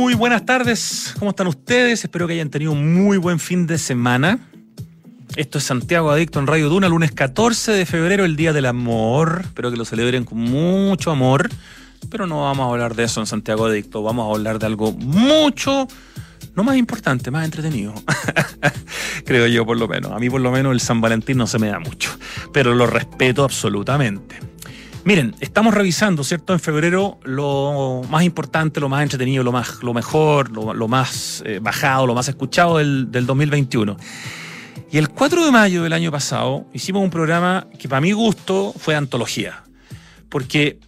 Muy buenas tardes, ¿cómo están ustedes? Espero que hayan tenido un muy buen fin de semana. Esto es Santiago Adicto en Radio Duna, lunes 14 de febrero, el Día del Amor. Espero que lo celebren con mucho amor, pero no vamos a hablar de eso en Santiago Adicto. Vamos a hablar de algo mucho, no más importante, más entretenido. Creo yo, por lo menos. A mí, por lo menos, el San Valentín no se me da mucho, pero lo respeto absolutamente. Miren, estamos revisando, ¿cierto? En febrero lo más importante, lo más entretenido, lo mejor, lo más bajado, lo más escuchado del 2021. Y el 4 de mayo del año pasado hicimos un programa que para mi gusto fue antología. Porque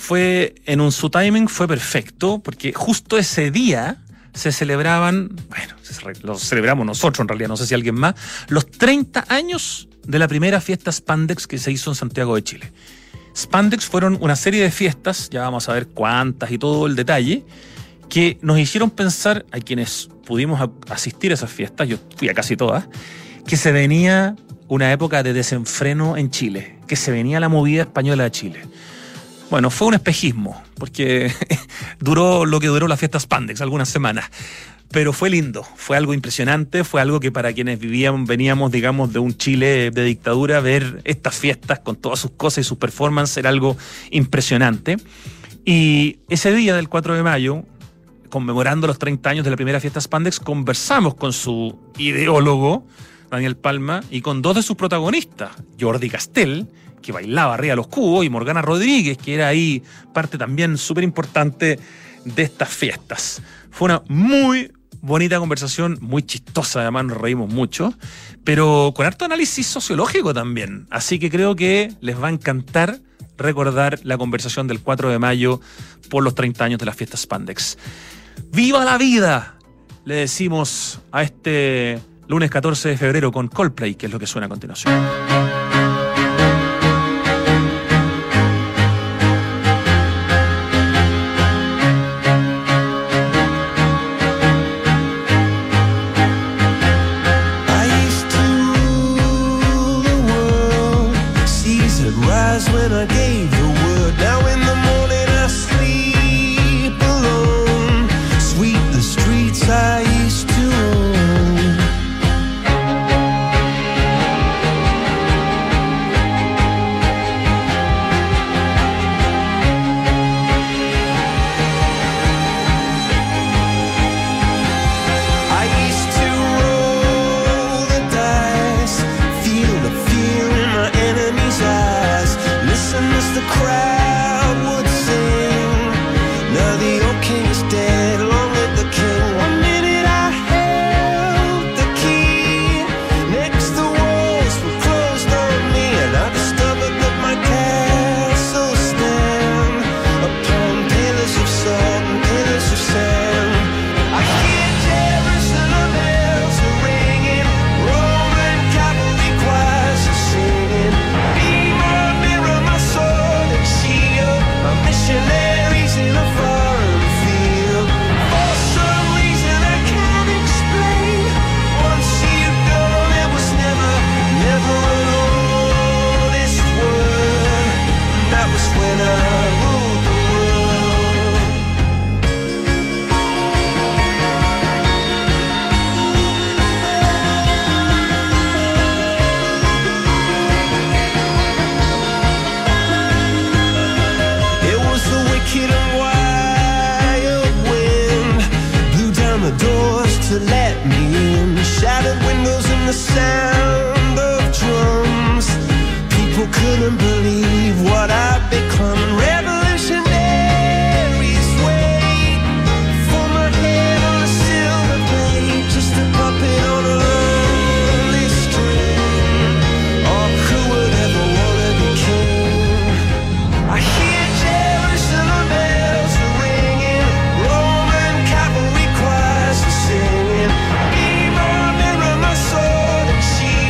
su timing fue perfecto, porque justo ese día se celebraban, lo celebramos nosotros en realidad, no sé si alguien más, los 30 años de la primera fiesta Spandex que se hizo en Santiago de Chile. Spandex fueron una serie de fiestas, ya vamos a ver cuántas y todo el detalle, que nos hicieron pensar, a quienes pudimos asistir a esas fiestas, yo fui a casi todas, que se venía una época de desenfreno en Chile, que se venía la movida española de Chile. Bueno, fue un espejismo, porque duró lo que duró la fiesta Spandex, algunas semanas. Pero fue lindo, fue algo impresionante, fue algo que para quienes veníamos, digamos, de un Chile de dictadura, ver estas fiestas con todas sus cosas y sus performances era algo impresionante. Y ese día del 4 de mayo, conmemorando los 30 años de la primera fiesta Spandex, conversamos con su ideólogo, Daniel Palma, y con dos de sus protagonistas, Jordi Castell, que bailaba arriba de los cubos, y Morgana Rodríguez, que era ahí parte también súper importante de estas fiestas. Fue una muy bonita conversación, muy chistosa, además nos reímos mucho, pero con harto análisis sociológico también. Así que creo que les va a encantar recordar la conversación del 4 de mayo por los 30 años de la fiesta Spandex. ¡Viva la vida! Le decimos a este lunes 14 de febrero con Coldplay, que es lo que suena a continuación.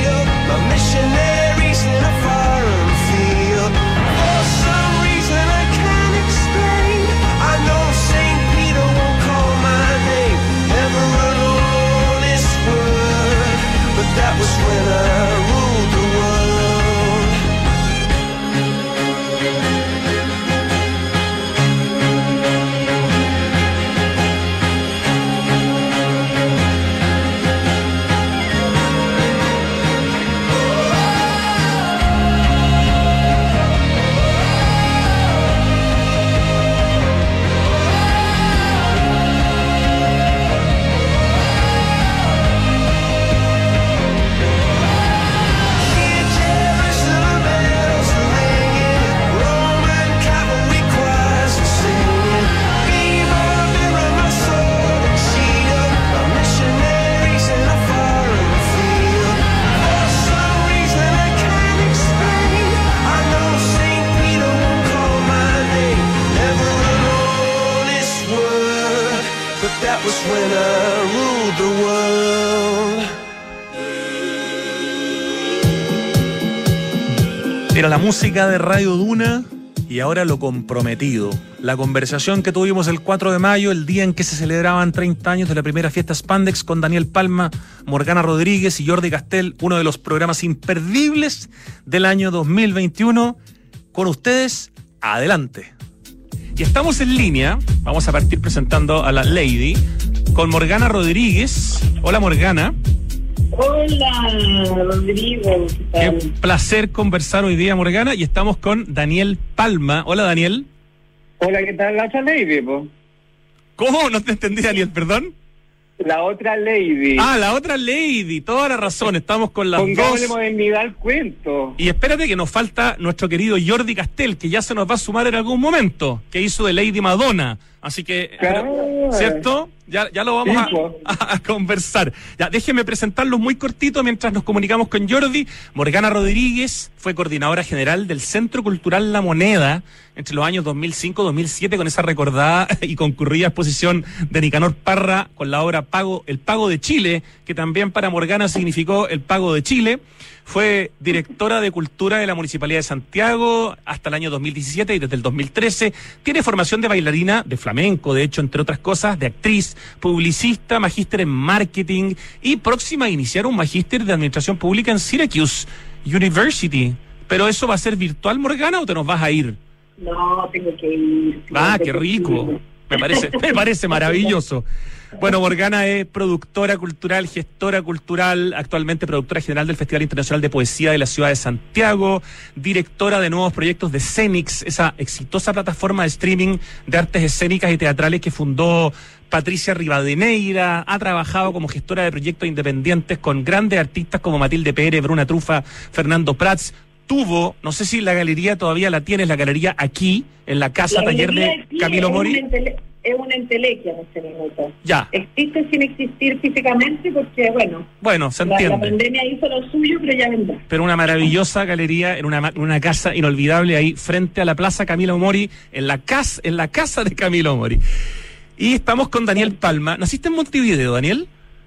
Missionaries in a foreign field. For some reason I but that was when I ruled the world. Era la música de Radio Duna y ahora lo comprometido. La conversación que tuvimos el 4 de mayo, el día en que se celebraban 30 años de la primera fiesta Spandex, con Daniel Palma, Morgana Rodríguez y Jordi Castell, uno de los programas imperdibles del año 2021. Con ustedes, adelante. Y estamos en línea, vamos a partir presentando a la Lady, con Morgana Rodríguez. Hola, Morgana. Hola, Rodrigo. Qué placer conversar hoy día, Morgana. Y estamos con Daniel Palma. Hola, Daniel. Hola, ¿qué tal la otra lady, po? ¿Cómo? No te entendí, Daniel, perdón. La otra lady. Ah, la otra Lady, toda la razón, estamos con las Pongámosle dos. modernidad al cuento. Y espérate que nos falta nuestro querido Jordi Castell, que ya se nos va a sumar en algún momento, que hizo de Lady Madonna. Así que, Claro. ¿cierto? Ya lo vamos Sí, po. a conversar. Ya, déjenme presentarlos muy cortito mientras nos comunicamos con Jordi. Morgana Rodríguez fue coordinadora general del Centro Cultural La Moneda entre los años 2005-2007, con esa recordada y concurrida exposición de Nicanor Parra con la obra El Pago de Chile, que también para Morgana significó el Pago de Chile. Fue directora de Cultura de la Municipalidad de Santiago hasta el año 2017 y desde el 2013 tiene formación de bailarina, de flamenco, de hecho, entre otras cosas, de actriz, publicista, magíster en marketing y próxima a iniciar un magíster de Administración Pública en Syracuse University. ¿Pero eso va a ser virtual, Morgana, o te nos vas a ir? No, tengo que ir. Ah, qué rico. Me parece maravilloso. Bueno, Morgana es productora cultural, gestora cultural, actualmente productora general del Festival Internacional de Poesía de la Ciudad de Santiago, directora de nuevos proyectos de Cenix, esa exitosa plataforma de streaming de artes escénicas y teatrales que fundó Patricia Rivadeneira. Ha trabajado como gestora de proyectos independientes con grandes artistas como Matilde Pérez, Bruna Trufa, Fernando Prats. Tuvo, no sé si la galería todavía la tienes, la galería aquí, en la casa taller de Camilo Mori. Es una entelequia en este minuto. Ya. Existe sin existir físicamente porque, Bueno, se la entiende. pandemia hizo lo suyo, pero ya vendrá. Pero una maravillosa galería en una casa inolvidable ahí frente a la Plaza Camilo Mori, en la casa de Camilo Mori. Y estamos con Daniel Palma. ¿Naciste en Montevideo, Daniel?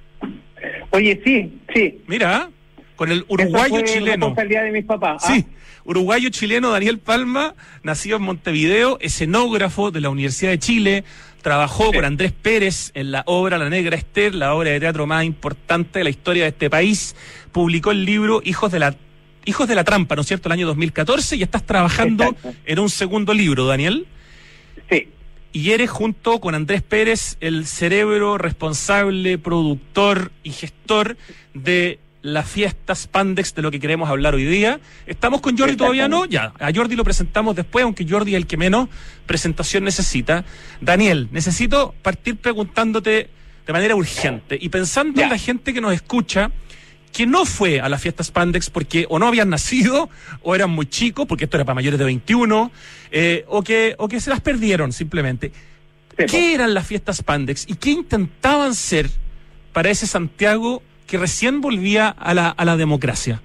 Oye, sí. Mira, con el uruguayo Esa fue chileno. responsabilidad de mis papás. Sí, uruguayo chileno Daniel Palma, nacido en Montevideo, escenógrafo de la Universidad de Chile, trabajó con Andrés Pérez en la obra La Negra Esther, la obra de teatro más importante de la historia de este país, publicó el libro Hijos de la Trampa, ¿no es cierto?, el año 2014, y estás trabajando Exacto. en un segundo libro, Daniel. Sí. Y eres, junto con Andrés Pérez, el cerebro responsable, productor y gestor de la fiesta Spandex, de lo que queremos hablar hoy día. ¿Estamos con Jordi todavía? No, ya. A Jordi lo presentamos después, aunque Jordi es el que menos presentación necesita. Daniel, necesito partir preguntándote de manera urgente y pensando en la gente que nos escucha, que no fue a la fiesta Spandex porque o no habían nacido, o eran muy chicos, porque esto era para mayores de 21, o que se las perdieron simplemente. ¿Qué eran las fiestas Spandex y qué intentaban ser para ese Santiago que recién volvía a la democracia?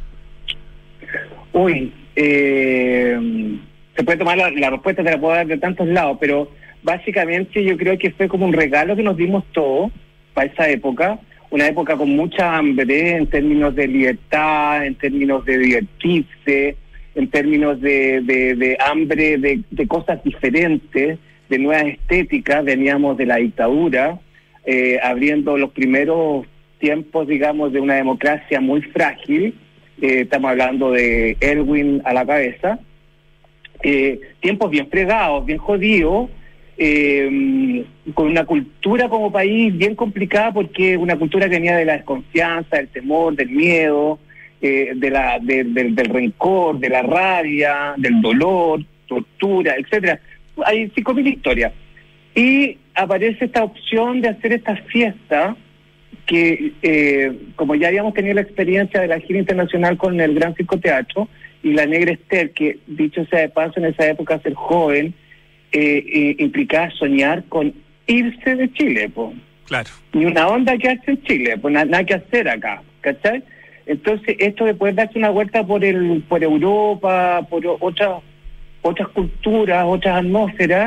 Se puede tomar la respuesta, te la puedo dar de tantos lados, pero básicamente yo creo que fue como un regalo que nos dimos todos para esa época, una época con mucha hambre en términos de libertad, en términos de divertirse, en términos de hambre de cosas diferentes, de nuevas estéticas. Veníamos de la dictadura, abriendo los primeros tiempos, digamos, de una democracia muy frágil. Estamos hablando de Erwin a la cabeza. Tiempos bien fregados, bien jodidos, con una cultura como país bien complicada, porque una cultura que venía de la desconfianza, del temor, del miedo, del rencor, de la rabia, del dolor, tortura, etcétera. Hay 5.000 historias. Y aparece esta opción de hacer esta fiesta que, como ya habíamos tenido la experiencia de la gira internacional con el Gran Circo Teatro y La Negra Esther, que dicho sea de paso, en esa época ser joven implicaba soñar con irse de Chile, pues. Claro. Ni una onda que hace en Chile, pues nada que hacer acá, ¿cachai? Entonces, esto de poder darse una vuelta por Europa, por otras culturas, otras atmósferas,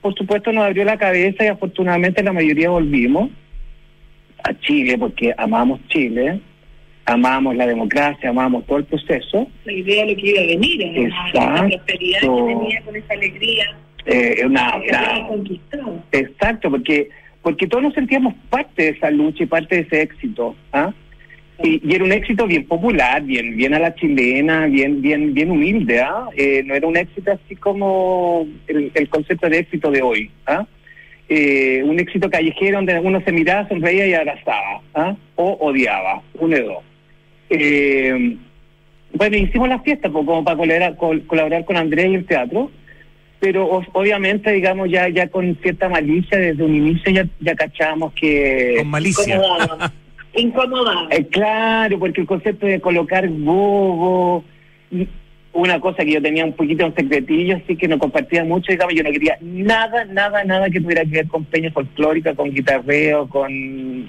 por supuesto, nos abrió la cabeza y afortunadamente la mayoría volvimos a Chile porque amamos Chile, amamos la democracia, amamos todo el proceso. La idea de lo que iba a venir, Exacto. la prosperidad que venía con esa alegría. Conquistado. Exacto, porque todos nos sentíamos parte de esa lucha y parte de ese éxito. ¿Ah? Y era un éxito bien popular, bien a la chilena, bien humilde. ¿Ah? No era un éxito así como el concepto de éxito de hoy. ¿Ah? Un éxito callejero donde uno se miraba, sonreía y abrazaba. ¿Ah? O odiaba, uno de dos. Bueno, hicimos la fiesta como para colaborar con Andrés y el teatro. Pero obviamente, digamos, ya con cierta malicia, desde un inicio ya cachamos que... Con malicia. Incomodado. Claro, porque el concepto de colocar gogo, una cosa que yo tenía un poquito en secretillo, así que no compartía mucho, digamos, yo no quería nada que tuviera que ver con peña folclórica, con guitarreo, con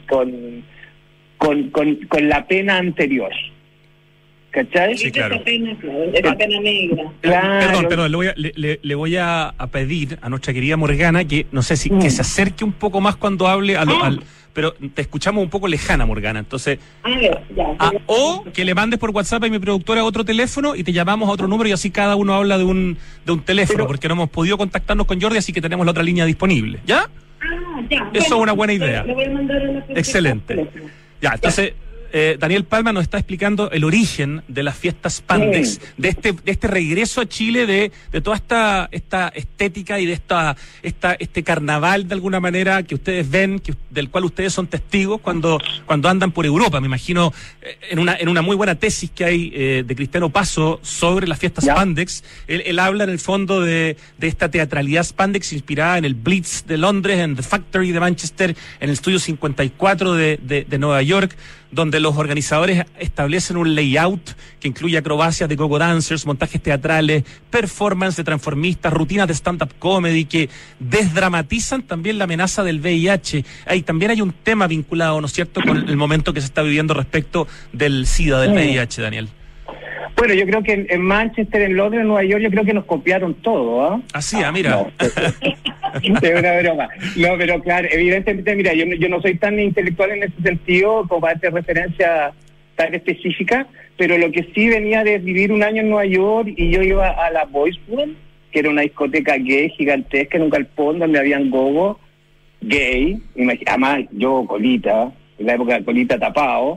la pena anterior. ¿Cachai? Sí, claro. Esa pena negra. Claro. Perdón, le voy a pedir a nuestra querida Morgana que, no sé si que se acerque un poco más cuando hable pero te escuchamos un poco lejana, Morgana, entonces... o que le mandes por WhatsApp a mi productora otro teléfono y te llamamos a otro número y así cada uno habla de un teléfono, porque no hemos podido contactarnos con Jordi, así que tenemos la otra línea disponible, ¿ya? Ya. Eso es una buena idea. Le voy a mandar una excelente. Ya, entonces... Daniel Palma nos está explicando el origen de las fiestas Spandex, de este regreso a Chile de toda esta estética y de este carnaval de alguna manera que ustedes ven, del cual ustedes son testigos cuando andan por Europa. Me imagino en una muy buena tesis que hay de Cristiano Paso sobre las fiestas Spandex. Él habla en el fondo de esta teatralidad Spandex inspirada en el Blitz de Londres, en The Factory de Manchester, en el Estudio 54 de Nueva York, donde los organizadores establecen un layout que incluye acrobacias de go-go dancers, montajes teatrales, performance de transformistas, rutinas de stand-up comedy que desdramatizan también la amenaza del VIH. También hay un tema vinculado, ¿no es cierto?, con el momento que se está viviendo respecto del SIDA, del VIH, Daniel. Bueno, yo creo que en Manchester, en Londres, en Nueva York, yo creo que nos copiaron todo, ¿ah? Así, mira. No, es una broma. No, pero claro, evidentemente, mira, yo no soy tan intelectual en ese sentido como para hacer referencia tan específica, pero lo que sí venía de vivir un año en Nueva York y yo iba a la Boys World, que era una discoteca gay gigantesca en un galpón donde habían gogo gay, además yo colita, en la época de colita tapado,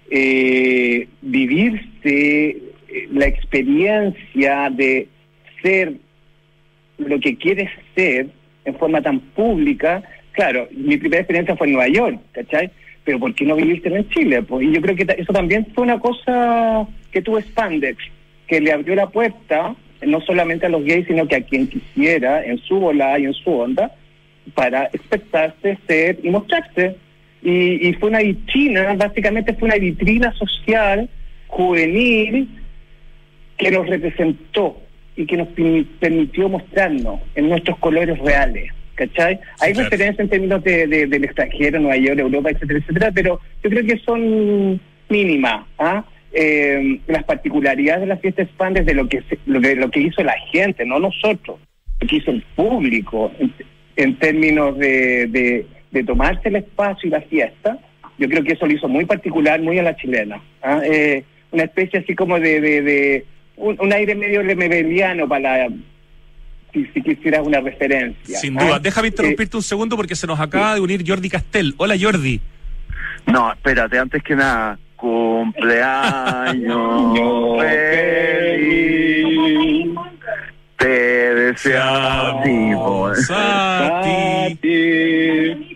vivirse la experiencia de ser lo que quieres ser en forma tan pública. Claro, mi primera experiencia fue en Nueva York, ¿cachai? Pero ¿por qué no viviste en Chile? Pues, y yo creo que eso también fue una cosa que tuvo Spandex, que le abrió la puerta no solamente a los gays, sino que a quien quisiera, en su volada y en su onda, para expresarse, ser y mostrarse. Y fue una vitrina, básicamente fue una vitrina social, juvenil, que nos representó y que nos permitió mostrarnos en nuestros colores reales, ¿cachai? Hay referencias en términos del extranjero, Nueva York, Europa, etcétera, pero yo creo que son mínimas, ¿ah? Las particularidades de la fiesta Spandex de lo que hizo la gente, no nosotros, lo que hizo el público en términos de tomarse el espacio y la fiesta. Yo creo que eso lo hizo muy particular, muy a la chilena, ¿ah? Una especie así como de un aire medio lemebeliano para si quisieras una referencia. Sin duda. Déjame interrumpirte un segundo porque se nos acaba de unir Jordi Castel. Hola, Jordi. No, espérate, antes que nada, cumpleaños feliz, te deseamos a ti.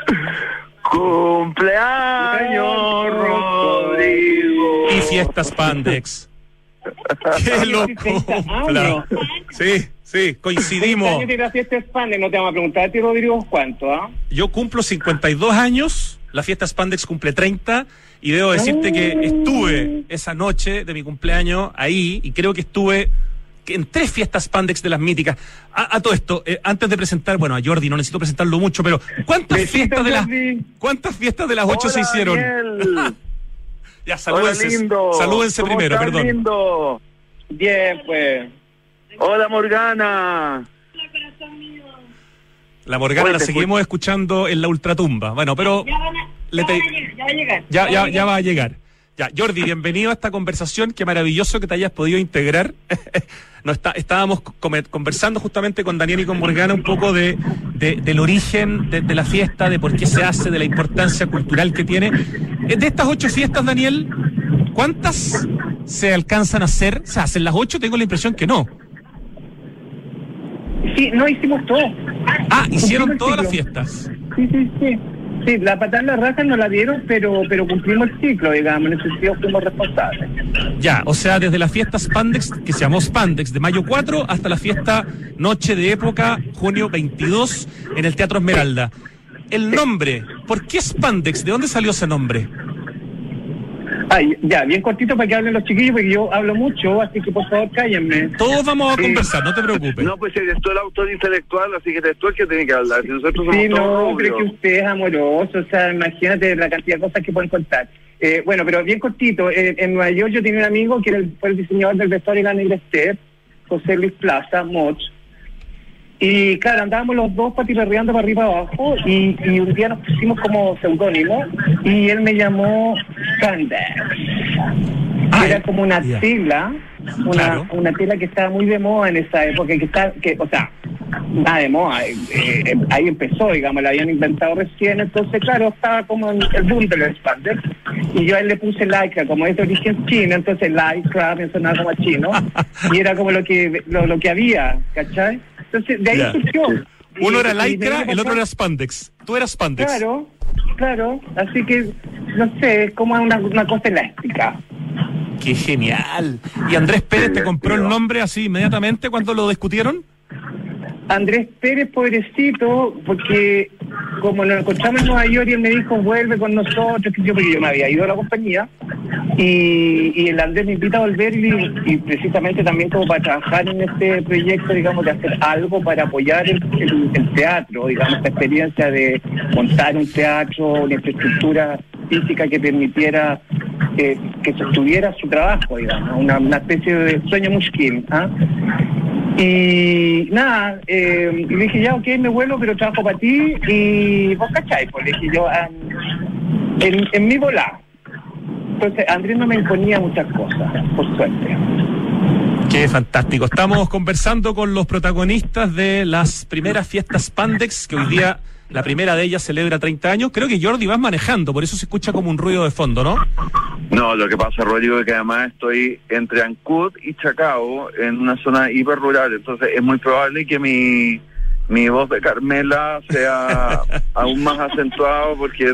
Cumpleaños, Rodrigo. Y fiestas Spandex. ¡Qué loco! Sí, coincidimos. ¿Cuántos años tiene la fiesta Spandex? No te vamos a preguntar a ti, Rodrigo, ¿cuánto? Yo cumplo 52 años, la fiesta Spandex cumple 30, y debo decirte que estuve esa noche de mi cumpleaños ahí, y creo que estuve en 3 fiestas Spandex de las míticas. A todo esto, antes de presentar, bueno, a Jordi no necesito presentarlo mucho, pero ¿cuántas fiestas de las 8 se hicieron? Ya, salúdense primero, perdón. Lindo? Bien, pues. Hola, Morgana. Hola, corazón mío. La Morgana Oye, la te seguimos escuchando en la ultratumba. Bueno, pero Ya va a llegar. ya va a llegar. Ya, Jordi, bienvenido a esta conversación. Qué maravilloso que te hayas podido integrar. Estábamos conversando justamente con Daniel y con Morgana un poco del origen de la fiesta, de por qué se hace, de la importancia cultural que tiene. De estas 8 fiestas, Daniel, ¿cuántas se alcanzan a hacer? ¿Se hacen las 8? Tengo la impresión que no. Sí, no hicimos todo. Hicieron Cumplimos todas el las ciclo. fiestas. Sí. Sí, la patada en la raja no la dieron, pero cumplimos el ciclo, digamos, en ese sentido fuimos responsables. Ya, o sea, desde la fiesta Spandex, que se llamó Spandex, de mayo 4, hasta la fiesta Noche de Época, junio 22, en el Teatro Esmeralda. El nombre, ¿por qué Spandex? ¿De dónde salió ese nombre? Ya, bien cortito para que hablen los chiquillos, porque yo hablo mucho, así que por favor cállenme. Todos vamos a conversar, no te preocupes. No, pues eres tú el autor intelectual, así que eres tú el que tiene que hablar. Si nosotros somos Sí, todos no, rubios. creo que usted es amoroso, o sea, imagínate la cantidad de cosas que pueden contar. Bueno, pero bien cortito, en Nueva York yo tenía un amigo que fue el diseñador del vestuario de la Negra Esther, José Luis Plaza, Moch, y claro, andábamos los dos patirreando para arriba y para abajo, y un día nos pusimos como seudónimo, y él me llamó Spandex. Era como una ya. tela, Claro. una tela que estaba muy de moda en esa época, o sea, nada de moda, ahí empezó, digamos, la habían inventado recién, entonces claro, estaba como en el boom del Spandex, y yo a él le puse lycra, como es de origen chino, entonces lycra me sonaba como a chino, y era como lo que había, ¿cachai? Entonces de ahí Ya. surgió. Uno era Y lycra, de el otro pasar- era Spandex. Tú eras Spandex. Claro, así que, no sé, es como una cosa elástica. ¡Qué genial! ¿Y Andrés Pérez te compró el nombre así inmediatamente cuando lo discutieron? Andrés Pérez, pobrecito, porque como lo encontramos en Nueva York y él me dijo, vuelve con nosotros, porque yo me había ido a la compañía, y el Andrés me invita a volver y precisamente también como para trabajar en este proyecto, digamos, de hacer algo para apoyar el teatro, digamos, esta experiencia de montar un teatro, una infraestructura física que permitiera que sostuviera su trabajo, digamos, una especie de sueño mushkin, ¿ah? Y nada, y le dije, ya, ok, me vuelvo, pero trabajo para ti, y vos cachai, pues le dije yo, en mi volá. Entonces, Andrés no me imponía muchas cosas, por suerte. Qué fantástico. Estamos conversando con los protagonistas de las primeras fiestas Spandex, que hoy día la primera de ellas celebra 30 años. Creo que Jordi vas manejando, por eso se escucha como un ruido de fondo, ¿no? No, lo que pasa, Rodrigo, es que además estoy entre Ancud y Chacao, en una zona hiper rural, entonces es muy probable que mi voz de Carmela sea aún más acentuado porque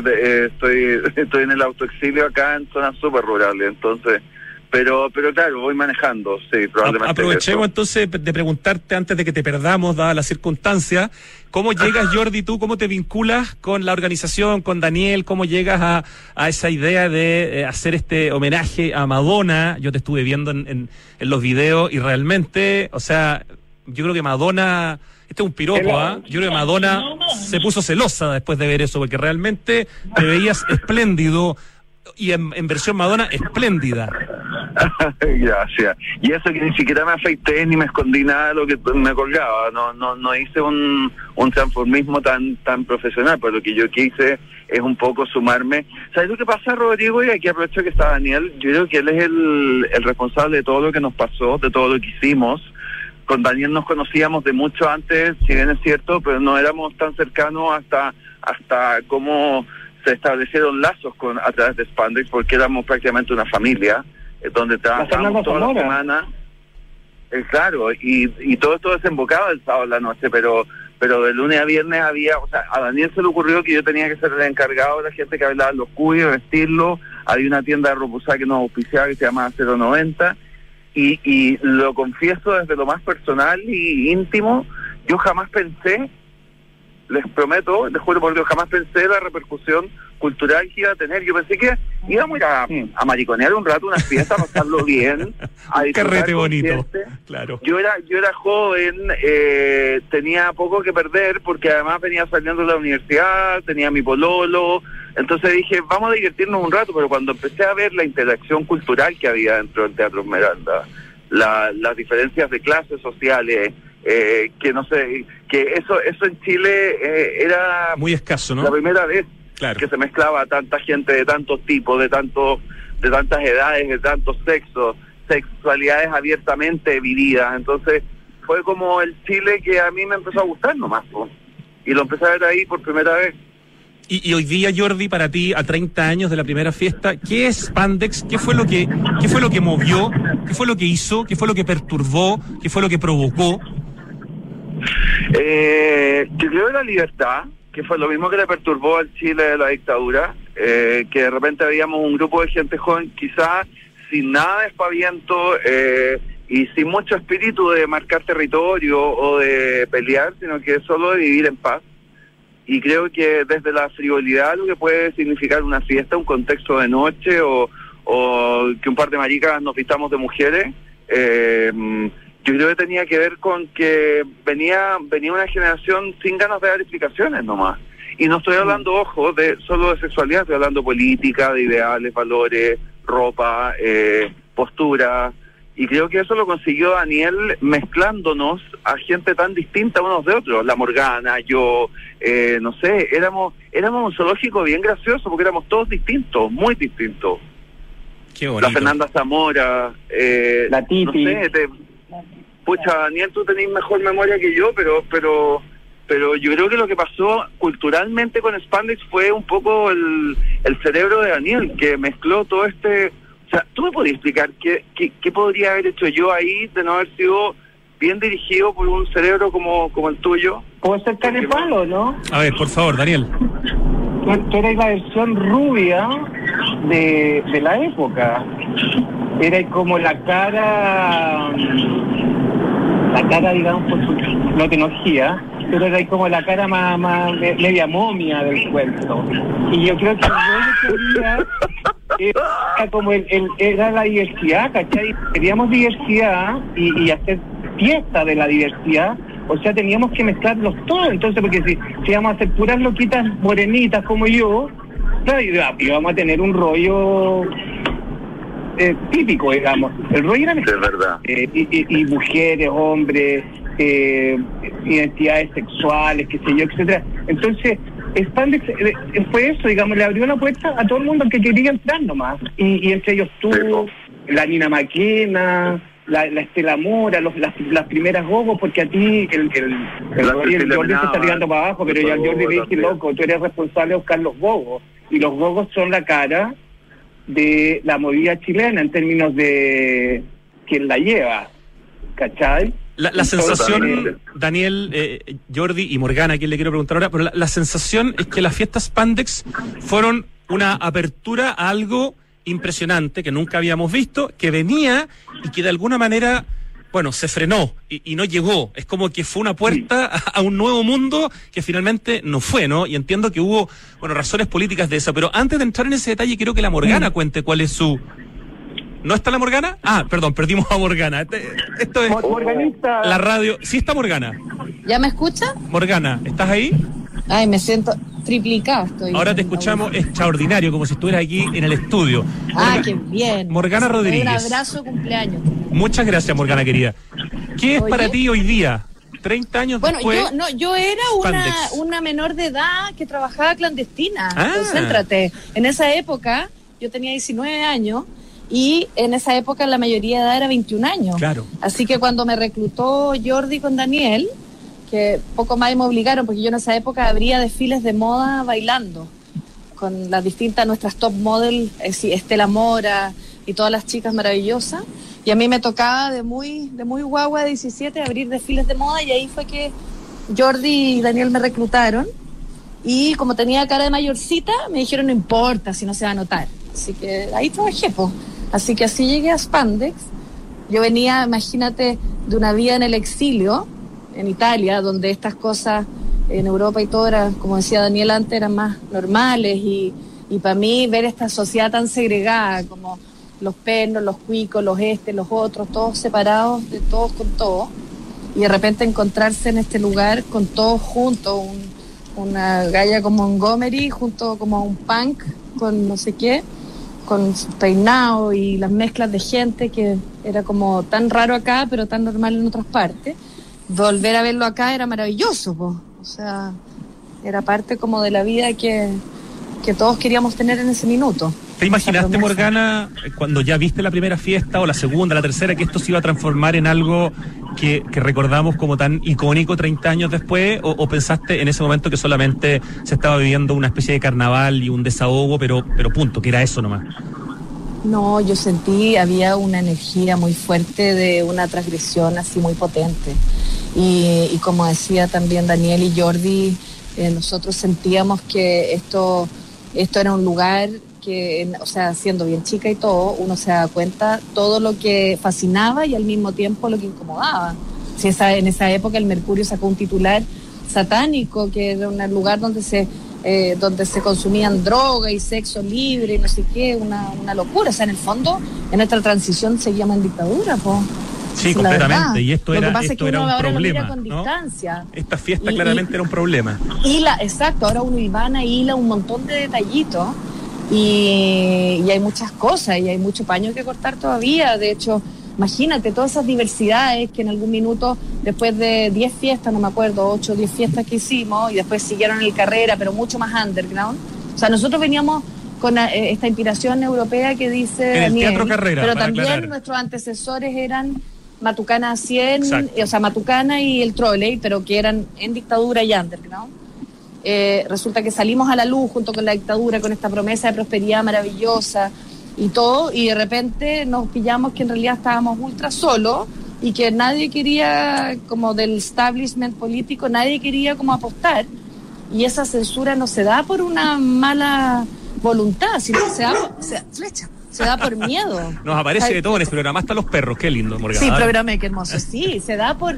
estoy en el autoexilio acá en zonas súper rurales, entonces, pero claro, voy manejando, sí, probablemente. Aprovechemos eso. entonces de preguntarte, antes de que te perdamos, dada la circunstancia, ¿cómo llegas, Jordi, tú, cómo te vinculas con la organización, con Daniel, cómo llegas a esa idea de hacer este homenaje a Madonna? Yo te estuve viendo en los videos y realmente, o sea, yo creo que Madonna, este es un piropo, ¿ah? Yo creo que Madonna se puso celosa después de ver eso, porque realmente te veías espléndido, y en versión Madonna, espléndida. Gracias. Y eso que ni siquiera me afeité ni me escondí nada de lo que me colgaba. No hice un transformismo tan profesional, pero lo que yo quise es un poco sumarme. ¿Sabes lo que pasa, Rodrigo? Y aquí aprovecho que está Daniel. Yo creo que él es el responsable de todo lo que nos pasó, de todo lo que hicimos. Con Daniel nos conocíamos de mucho antes, si bien es cierto, pero no éramos tan cercanos hasta cómo se establecieron lazos a través de Spandex, porque éramos prácticamente una familia, donde trabajábamos toda la semana. Claro, y todo esto desembocaba el sábado en la noche, pero de lunes a viernes había, o sea, a Daniel se le ocurrió que yo tenía que ser el encargado de la gente que bailaba los cuyos, vestirlo. Había una tienda de ropa que nos auspiciaba que se llamaba 090, y lo confieso desde lo más personal y íntimo, yo jamás pensé, les prometo, les juro por Dios, jamás pensé la repercusión cultural que iba a tener. Yo pensé que íbamos a ir a mariconear un rato, una fiesta, a pasarlo bien, a Un carrete bonito, gente. claro. Yo era joven, tenía poco que perder porque además venía saliendo de la universidad, tenía mi pololo, entonces dije, vamos a divertirnos un rato, pero cuando empecé a ver la interacción cultural que había dentro del Teatro Esmeralda, las diferencias de clases sociales, que no sé, que eso en Chile era muy escaso, ¿no? La primera vez claro. que se mezclaba tanta gente de tantos tipos, de tantas edades, de tantos sexos, sexualidades abiertamente vividas. Entonces fue como el Chile que a mí me empezó a gustar nomás, po. Y lo empecé a ver ahí por primera vez. Y hoy día, Jordi, para ti, a 30 años de la primera fiesta, ¿qué es Spandex? ¿Qué fue lo que movió? ¿Qué fue lo que hizo? ¿Qué fue lo que perturbó? ¿Qué fue lo que provocó? Yo creo que la libertad, que fue lo mismo que le perturbó al Chile de la dictadura, que de repente veíamos un grupo de gente joven, quizás sin nada de espaviento, y sin mucho espíritu de marcar territorio o de pelear, sino que solo de vivir en paz. Y creo que desde la frivolidad, lo que puede significar una fiesta, un contexto de noche, o que un par de maricas nos vistamos de mujeres, yo creo que tenía que ver con que venía una generación sin ganas de dar explicaciones nomás. Y no estoy hablando, ojo, solo de sexualidad, estoy hablando de política, de ideales, valores, ropa, postura. Y creo que eso lo consiguió Daniel mezclándonos a gente tan distinta unos de otros. La Morgana, yo, no sé, éramos un zoológico bien gracioso porque éramos todos distintos, muy distintos. Qué bonito. La Fernanda Zamora, la Titi. No sé, pucha, Daniel, tú tenés mejor memoria que yo, pero yo creo que lo que pasó culturalmente con Spandex fue un poco el cerebro de Daniel, que mezcló todo este... O sea, ¿tú me podrías explicar qué podría haber hecho yo ahí de no haber sido bien dirigido por un cerebro como el tuyo? Puede ser Canepalo, ¿no? A ver, por favor, Daniel. Tú eras la versión rubia de la época. Era como la cara, digamos, por su no tecnología, pero era como la cara más media momia del cuento. Y yo creo que era como era la diversidad, ¿cachai? Queríamos diversidad y hacer fiesta de la diversidad, o sea, teníamos que mezclarlos todos. Entonces, porque si íbamos a hacer puras loquitas morenitas como yo, claro, íbamos a tener un rollo típico, digamos. El rollo era de verdad. Y mujeres, hombres, identidades sexuales, qué sé yo, etcétera. Entonces, Spandex fue eso, digamos, le abrió la puerta a todo el mundo que quería entrar nomás. Y entre ellos tú, la Nina Maquena, la Estela Mora, las primeras gogos, porque a ti el Jordi se está tirando para abajo, pero yo al Jordi le dije, loco, tú eres responsable de buscar los gogos. Y los gogos son la cara de la movida chilena en términos de quien la lleva, ¿cachai? La sensación, Daniel, Jordi y Morgana, a quien le quiero preguntar ahora, pero la sensación es que las fiestas Spandex fueron una apertura a algo impresionante que nunca habíamos visto, que venía y que de alguna manera, bueno, se frenó y no llegó. Es como que fue una puerta a un nuevo mundo que finalmente no fue, ¿no? Y entiendo que hubo, bueno, razones políticas de eso, pero antes de entrar en ese detalle, quiero que la Morgana cuente cuál es su... ¿No está la Morgana? Ah, perdón, perdimos a Morgana. Esto es Morganista. La radio. ¿Sí está Morgana? ¿Ya me escucha? Morgana, ¿estás ahí? Ay, me siento triplicada. Ahora te escuchamos extraordinario, como si estuvieras aquí en el estudio. Qué bien. Morgana Rodríguez. Un abrazo de cumpleaños. Muchas gracias, Morgana querida. ¿Qué es para ti hoy día? 30 años bueno, después. yo era una menor de edad que trabajaba clandestina. Concéntrate. En esa época, yo tenía 19 años. Y en esa época la mayoría de edad era 21 años. Claro. Así que cuando me reclutó Jordi con Daniel, que poco más me obligaron, porque yo en esa época abría desfiles de moda bailando, con las distintas, nuestras top model, Estela Mora y todas las chicas maravillosas. Y a mí me tocaba de muy guagua de 17 abrir desfiles de moda, y ahí fue que Jordi y Daniel me reclutaron. Y como tenía cara de mayorcita, me dijeron, no importa si no se va a notar. Así que ahí trabajé, pues. Así que así llegué a Spandex. Yo venía, imagínate, de una vida en el exilio, en Italia, donde estas cosas en Europa y todo era, como decía Daniel antes, eran más normales. Y para mí ver esta sociedad tan segregada, como los pernos, los cuicos, los los otros, todos separados de todos con todos. Y de repente encontrarse en este lugar con todos juntos, una galla como Montgomery, junto como un punk, con no sé qué, con peinado y las mezclas de gente que era como tan raro acá, pero tan normal en otras partes. volver a verlo acá era maravilloso, po. O sea, era parte como de la vida que todos queríamos tener en ese minuto. ¿Te imaginaste, Morgana, cuando ya viste la primera fiesta o la segunda, la tercera, que esto se iba a transformar en algo que recordamos como tan icónico 30 años después? ¿O pensaste en ese momento que solamente se estaba viviendo una especie de carnaval y un desahogo, pero punto, que era eso nomás? No, yo sentí, había una energía muy fuerte de una transgresión así muy potente. Y como decía también Daniel y Jordi, nosotros sentíamos que esto era un lugar que, o sea, siendo bien chica y todo, uno se da cuenta todo lo que fascinaba y al mismo tiempo lo que incomodaba. Si en esa época el Mercurio sacó un titular satánico, que era un lugar donde se consumían droga y sexo libre y no sé qué, una locura. O sea, en el fondo, en nuestra transición seguíamos en dictadura, po. Sí, completamente, y esto era un problema, con distancia. Esta fiesta claramente era un problema. Exacto, ahora uno hilvana, hila un montón de detallitos y hay muchas cosas y hay mucho paño que cortar todavía. De hecho, imagínate todas esas diversidades que en algún minuto, después de 10 fiestas, no me acuerdo, 8 o 10 fiestas que hicimos, y después siguieron el carrera, pero mucho más underground. O sea, nosotros veníamos con esta inspiración europea que dice en el Daniel, Teatro Carrera, pero también aclarar. Nuestros antecesores eran Matucana 100, Exacto. o sea, Matucana y el Trolley, pero que eran en dictadura y underground. Resulta que salimos a la luz junto con la dictadura, con esta promesa de prosperidad maravillosa y todo, y de repente nos pillamos que en realidad estábamos ultra solos y que nadie quería, como del establishment político, nadie quería como apostar, y esa censura no se da por una mala voluntad, sino que se da por miedo. Nos aparece de todo en este programa, hasta los perros, qué lindo, Morgana. Sí, programé, qué hermoso. Sí, se da por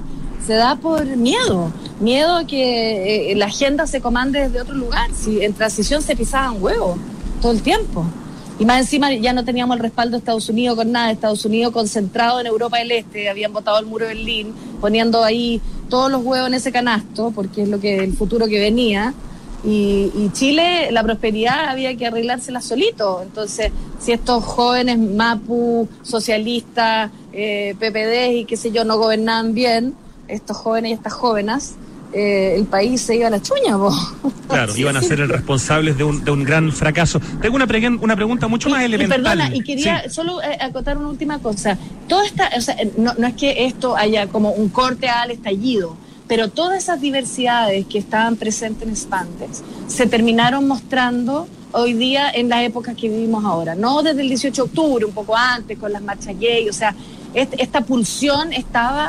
miedo a que la agenda se comande desde otro lugar. Si en transición se pisaban huevos todo el tiempo. Y más encima ya no teníamos el respaldo de Estados Unidos con nada. Estados Unidos concentrado en Europa del Este, habían botado el muro de Berlín, poniendo ahí todos los huevos en ese canasto, porque es el futuro que venía. Y Chile, la prosperidad había que arreglársela solito. Entonces, si estos jóvenes Mapu, socialistas, PPD y qué sé yo, no gobernaban bien, estos jóvenes y estas jóvenes, el país se iba a la chuña, po. Claro, iban a ser el responsables de un gran fracaso. Tengo una pregunta mucho más elemental. Y perdona, y quería solo acotar una última cosa. Toda esta, o sea, no es que esto haya como un corte al estallido, pero todas esas diversidades que estaban presentes en Spandex se terminaron mostrando hoy día en las épocas que vivimos ahora. No desde el 18 de octubre, un poco antes, con las marchas gay. O sea, esta pulsión estaba...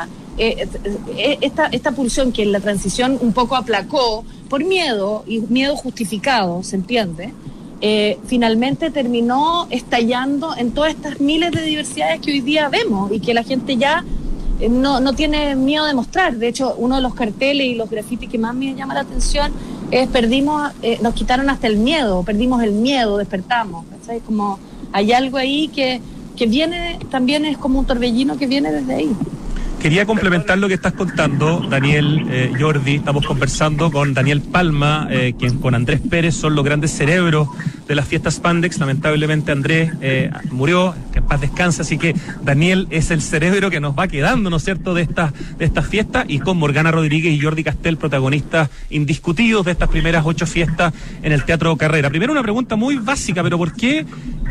esta pulsión que en la transición un poco aplacó por miedo, y miedo justificado, ¿se entiende? Finalmente terminó estallando en todas estas miles de diversidades que hoy día vemos y que la gente ya no tiene miedo de mostrar. De hecho, uno de los carteles y los grafitis que más me llama la atención es nos quitaron hasta el miedo, perdimos el miedo, despertamos, ¿sabes? Como hay algo ahí que viene, también es como un torbellino que viene desde ahí. Quería complementar lo que estás contando, Daniel, Jordi. Estamos conversando con Daniel Palma, quien con Andrés Pérez son los grandes cerebros de las fiestas Spandex. Lamentablemente Andrés murió, que en paz descanse, así que Daniel es el cerebro que nos va quedando, ¿no es cierto?, de estas fiestas, y con Morgana Rodríguez y Jordi Castel, protagonistas indiscutidos de estas primeras 8 fiestas en el Teatro Carrera. Primero una pregunta muy básica, pero ¿por qué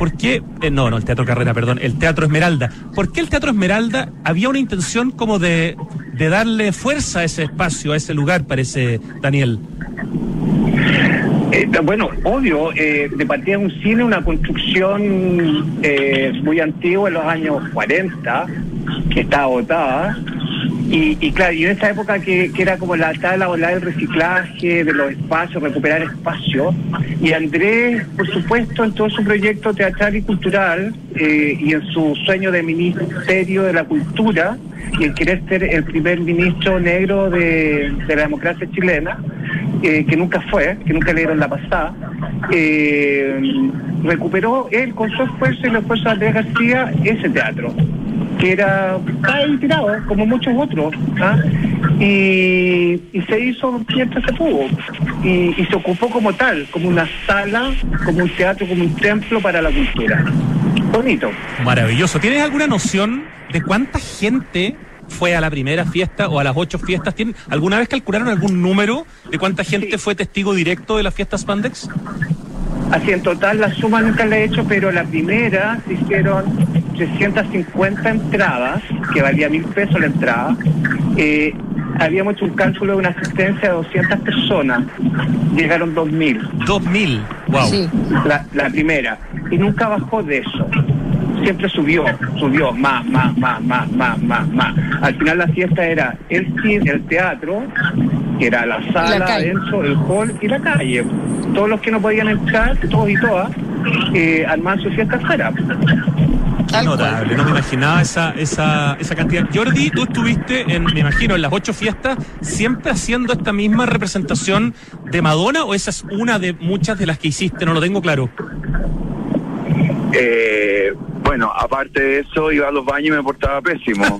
el Teatro Carrera, perdón, el Teatro Esmeralda? ¿Por qué el Teatro Esmeralda? Había una intención como de darle fuerza a ese espacio, a ese lugar, parece, Daniel. Bueno, obvio, de partida un cine, una construcción muy antigua, en los años 40, que estaba agotada. Y claro, y en esa época que era como la tabla volada del reciclaje, de los espacios, recuperar espacios. Y Andrés, por supuesto, en todo su proyecto teatral y cultural, y en su sueño de ministerio de la cultura, y en querer ser el primer ministro negro de la democracia chilena, que nunca le dieron la pasada, recuperó él con su esfuerzo y el esfuerzo de Andrés García ese teatro, que era ahí tirado, como muchos otros, ¿ah? Y se hizo mientras se pudo, y se ocupó como tal, como una sala, como un teatro, como un templo para la cultura. Bonito. Maravilloso. ¿Tienes alguna noción de cuánta gente fue a la primera fiesta o a las 8 fiestas? ¿Alguna vez calcularon algún número de cuánta gente fue testigo directo de la fiesta Spandex? Así en total la suma nunca la he hecho, pero la primera se hicieron 350 entradas, que valía 1.000 pesos la entrada. Habíamos hecho un cálculo de una asistencia de 200 personas, llegaron 2.000. 2.000, wow. Sí. La primera, y nunca bajó de eso. Siempre subió, más. Al final la fiesta era el cine, el teatro, que era la sala adentro, el hall y la calle. Todos los que no podían entrar, todos y todas, armaban su fiesta afuera. Notable, no me imaginaba esa cantidad. Jordi, tú estuviste me imagino, en las 8 fiestas, siempre haciendo esta misma representación de Madonna, o esa es una de muchas de las que hiciste, no lo tengo claro. Bueno, aparte de eso, iba a los baños y me portaba pésimo.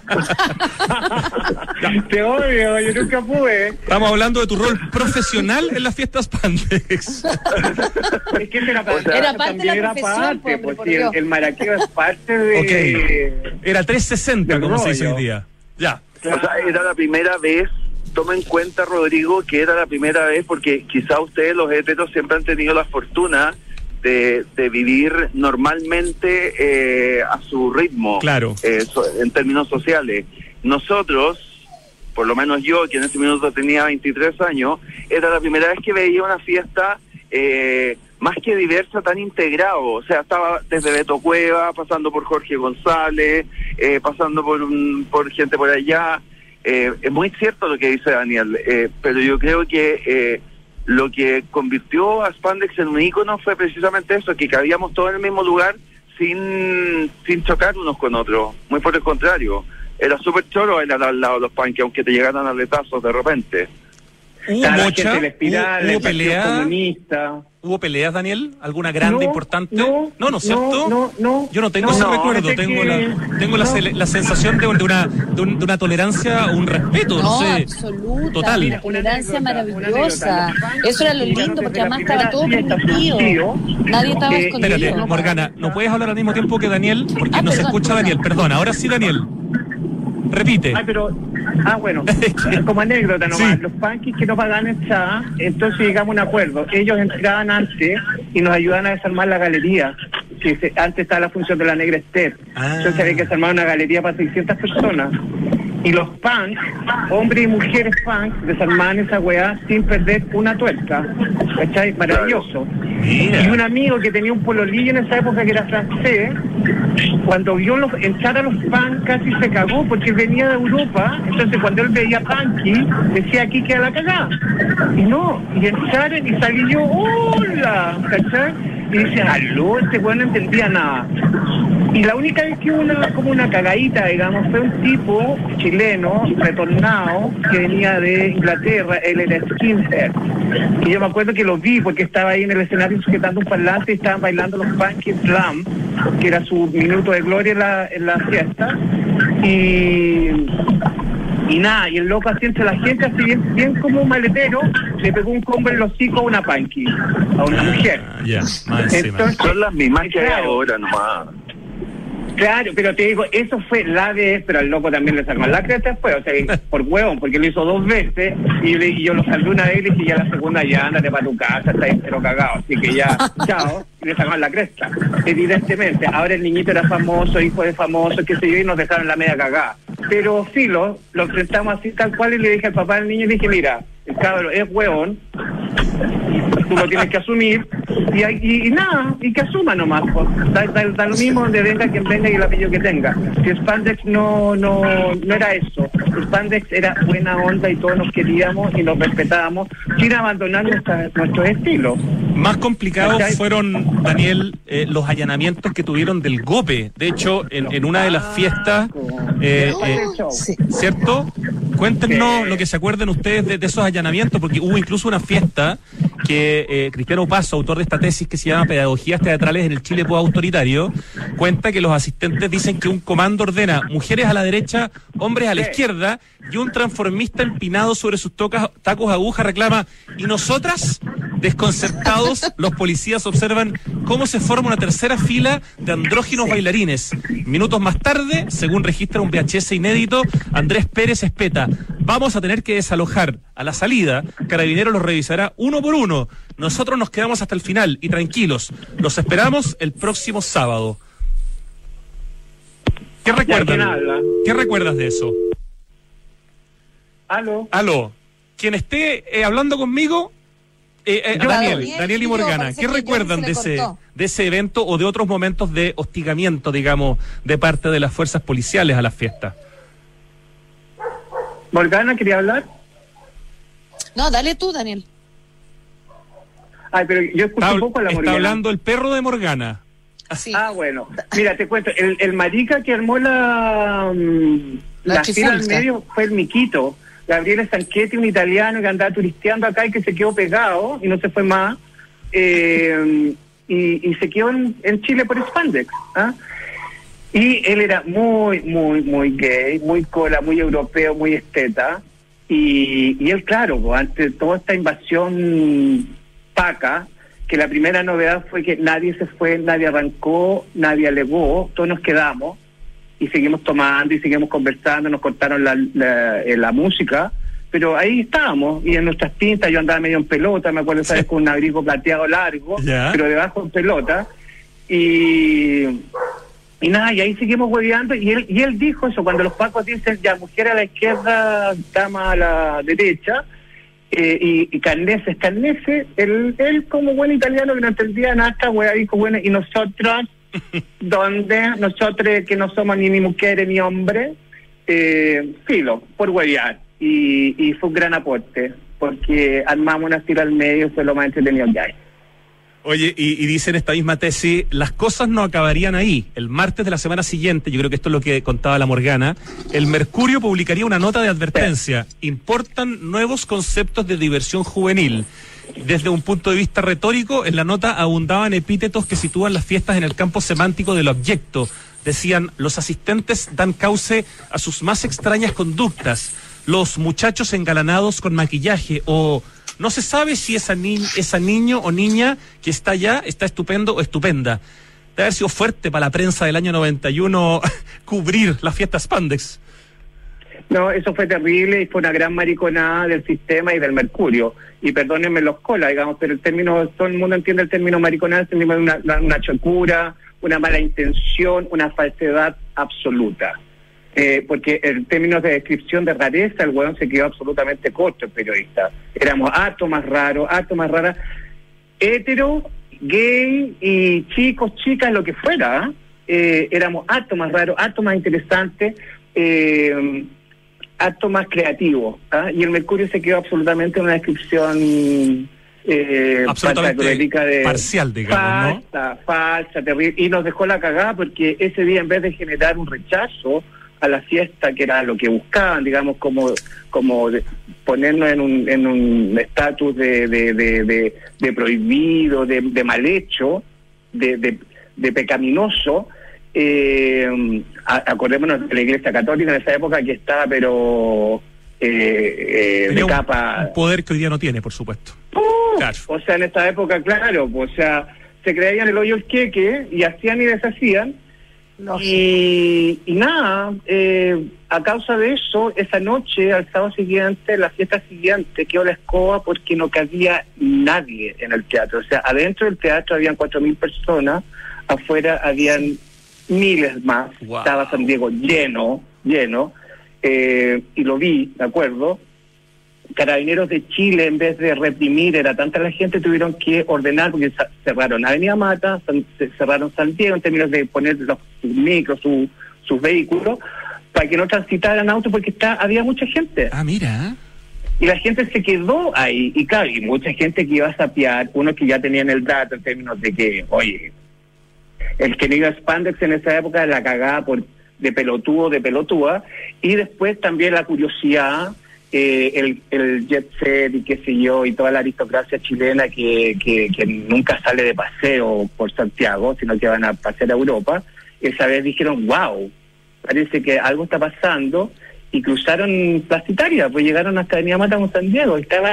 Te odio, yo nunca pude. Estamos hablando de tu rol profesional en las fiestas Spandex. Es que era parte de la profesión, pues, el maraqueo es parte de... Okay. Era 360, como se dice hoy día. Ya. O sea, era la primera vez, toma en cuenta, Rodrigo, que era la primera vez, porque quizá ustedes, los heteros, siempre han tenido la fortuna de vivir normalmente a su ritmo, claro, en términos sociales. Nosotros, por lo menos yo, que en ese minuto tenía 23 años, era la primera vez que veía una fiesta más que diversa, tan integrado. O sea, estaba desde Beto Cueva, pasando por Jorge González, pasando por gente por allá. Es muy cierto lo que dice Daniel, pero yo creo que lo que convirtió a Spandex en un ícono fue precisamente eso, que cabíamos todos en el mismo lugar sin chocar unos con otros. Muy por el contrario, era súper choro bailar al lado de los punky, aunque te llegaran aletazos de repente. ¿Hubo peleas, Daniel? ¿Alguna grande, importante? ¿No es cierto? No. Yo no tengo ese recuerdo, tengo la sensación de una tolerancia, un respeto, no sé. Absoluta, total. Una tolerancia maravillosa. Eso era lo lindo, porque además estaba todo permitido. Nadie estaba escondido. Espérate, Morgana, ¿no puedes hablar al mismo tiempo que Daniel? Porque no se escucha Daniel, perdón, ahora sí, Daniel. Repite. Bueno, como anécdota nomás, sí. Los punkies que no pagaban entrada, entonces llegamos a un acuerdo. Ellos entraban antes y nos ayudaban a desarmar la galería, que antes estaba la función de la Negra Esther. Entonces había que desarmar una galería para 600 personas. Y los punks, hombres y mujeres punks, desarmaban esa weá sin perder una tuerca. ¿Cachai? Maravilloso. Y un amigo que tenía un pololillo en esa época que era francés, cuando vio entrar a los punks casi se cagó porque él venía de Europa. Entonces cuando él veía punky, decía aquí queda la cagada. Y entraron y salí yo, ¡hola! ¿Cachai? Y dice, aló, este weón no entendía nada. Y la única vez que hubo como una cagadita, digamos, fue un tipo chileno, retornado, que venía de Inglaterra, él era skinhead. Y yo me acuerdo que lo vi porque estaba ahí en el escenario sujetando un parlante y estaban bailando los Punky Slam, que era su minuto de gloria en la fiesta. Y nada, y el loco así entre la gente, así bien como un maletero, le pegó un combo en los hocicos a una punky, a una mujer. Entonces, son las mismas que hay ahora nomás. Claro, pero te digo, eso fue la vez, pero al loco también le sacaron la cresta después, o sea, por huevón, porque lo hizo 2 veces, y yo lo salvé una vez y le dije, ya la segunda ya, ándate para tu casa, está entero cagado, así que ya, chao, y le sacaron la cresta, evidentemente. Ahora el niñito era famoso, hijo de famoso, qué sé yo, y nos dejaron la media cagada. Pero filo, lo enfrentamos así tal cual, y le dije al papá del niño, y le dije, mira, el cabro es huevón, tú lo tienes que asumir, y nada, y que asuma nomás, pues. Da lo mismo donde venga quien venga y el apellido que tenga. Si Spandex no era eso. Spandex era buena onda y todos nos queríamos y nos respetábamos sin abandonar nuestros estilos. Más complicados fueron, Daniel, los allanamientos que tuvieron del GOPE. De hecho, en una de las fiestas, ¿cierto? Cuéntenos lo que se acuerden ustedes de esos allanamientos, porque hubo incluso una fiesta que Cristiano Paso, autor de esta tesis que se llama Pedagogías Teatrales en el Chile Postautoritario, cuenta que los asistentes dicen que un comando ordena mujeres a la derecha, hombres a la izquierda, y un transformista empinado sobre sus tacos aguja reclama, ¿y nosotras? Desconcertados, los policías observan cómo se forma una tercera fila de andróginos bailarines. Minutos más tarde, según registra un VHS inédito, Andrés Pérez espeta: vamos a tener que desalojar. A la salida, Carabineros los revisará uno por uno. Nosotros nos quedamos hasta el final y tranquilos. Los esperamos el próximo sábado. ¿Qué recuerdas de eso? Aló. Quien esté hablando conmigo, Daniel y Morgana, ¿qué recuerdan de ese evento o de otros momentos de hostigamiento, digamos, de parte de las fuerzas policiales a las fiestas? ¿Morgana quería hablar? No, dale tú, Daniel. Ay, pero yo escuché un poco a la Morgana. Está hablando el perro de Morgana. Sí. Ah, bueno. Mira, te cuento, el marica que armó la fila al medio fue el Miquito. Gabriele Sanchetti, un italiano que andaba turisteando acá y que se quedó pegado y no se fue más. Y se quedó en Chile por Spandex. ¿Ah? Y él era muy, muy, muy gay, muy cola, muy europeo, muy esteta. Y él, claro, ante toda esta invasión paca, que la primera novedad fue que nadie se fue, nadie arrancó, nadie alegó, todos nos quedamos y seguimos tomando y seguimos conversando. Nos cortaron la música, pero ahí estábamos, y en nuestras pintas yo andaba medio en pelota, me acuerdo, ¿sabes? Con un abrigo plateado largo, pero debajo en pelota, y nada, y ahí seguimos hueveando, y él dijo eso, cuando los pacos dicen, ya, mujer a la izquierda, dama a la derecha, y Carnese, él como buen italiano que no entendía nada, esta hueá dijo, bueno, y nosotros, ¿dónde? Nosotros que no somos ni mujeres ni hombres, filo, por huevear, y fue un gran aporte, porque armamos una fila al medio, fue lo más entretenido que hay. Oye, y dice en esta misma tesis, las cosas no acabarían ahí. El martes de la semana siguiente, yo creo que esto es lo que contaba la Morgana, el Mercurio publicaría una nota de advertencia. Importan nuevos conceptos de diversión juvenil. Desde un punto de vista retórico, en la nota abundaban epítetos que sitúan las fiestas en el campo semántico del objeto. Decían, los asistentes dan cauce a sus más extrañas conductas. Los muchachos engalanados con maquillaje, o no se sabe si esa niño o niña que está allá está estupendo o estupenda. Debe haber sido fuerte para la prensa del año 91 cubrir las fiestas Spandex. No, eso fue terrible y fue una gran mariconada del sistema y del Mercurio. Y perdónenme los colas, digamos, pero el término, todo el mundo entiende el término mariconada, el término de una chocura, una mala intención, una falsedad absoluta. Porque en términos de descripción de rareza, el hueón se quedó absolutamente corto, el periodista. Éramos harto más raros, harto más raras, hetero, gay y chicos, chicas, lo que fuera. Éramos harto más raros, harto más interesantes, harto más creativos. Y el Mercurio se quedó absolutamente en una descripción absolutamente parcial, digamos, falsa, terrible, y nos dejó la cagada porque ese día, en vez de generar un rechazo a la fiesta, que era lo que buscaban, digamos, como ponernos en un estatus de prohibido, de mal hecho, de pecaminoso. Acordémonos de la Iglesia Católica en esa época, que estaba pero de capa, un poder que hoy día no tiene, por supuesto. Claro. O sea, en esta época, claro, o sea, se creían el hoyo el queque y hacían y deshacían. No. Y nada, a causa de eso, esa noche, al sábado siguiente, la fiesta siguiente, quedó la escoba porque no cabía nadie en el teatro. O sea, adentro del teatro habían 4.000 personas, afuera habían miles más. Wow. Estaba San Diego lleno, y lo vi, ¿de acuerdo? Carabineros de Chile, en vez de reprimir, era tanta la gente, tuvieron que ordenar, porque cerraron Avenida Mata, cerraron San Diego en términos de poner sus micros, sus vehículos, para que no transitaran autos, porque había mucha gente. Ah, mira. Y la gente se quedó ahí, y claro, y mucha gente que iba a sapear, unos que ya tenían el dato en términos de que, oye, el que no iba a Spandex en esa época la cagaba de pelotudo, de pelotúa, y después también la curiosidad, el jet set y qué sé yo, y toda la aristocracia chilena que nunca sale de paseo por Santiago, sino que van a pasear a Europa. Esa vez dijeron, wow, parece que algo está pasando, y cruzaron Plaza Italia, pues llegaron hasta Avenida Mata con San Diego, estaba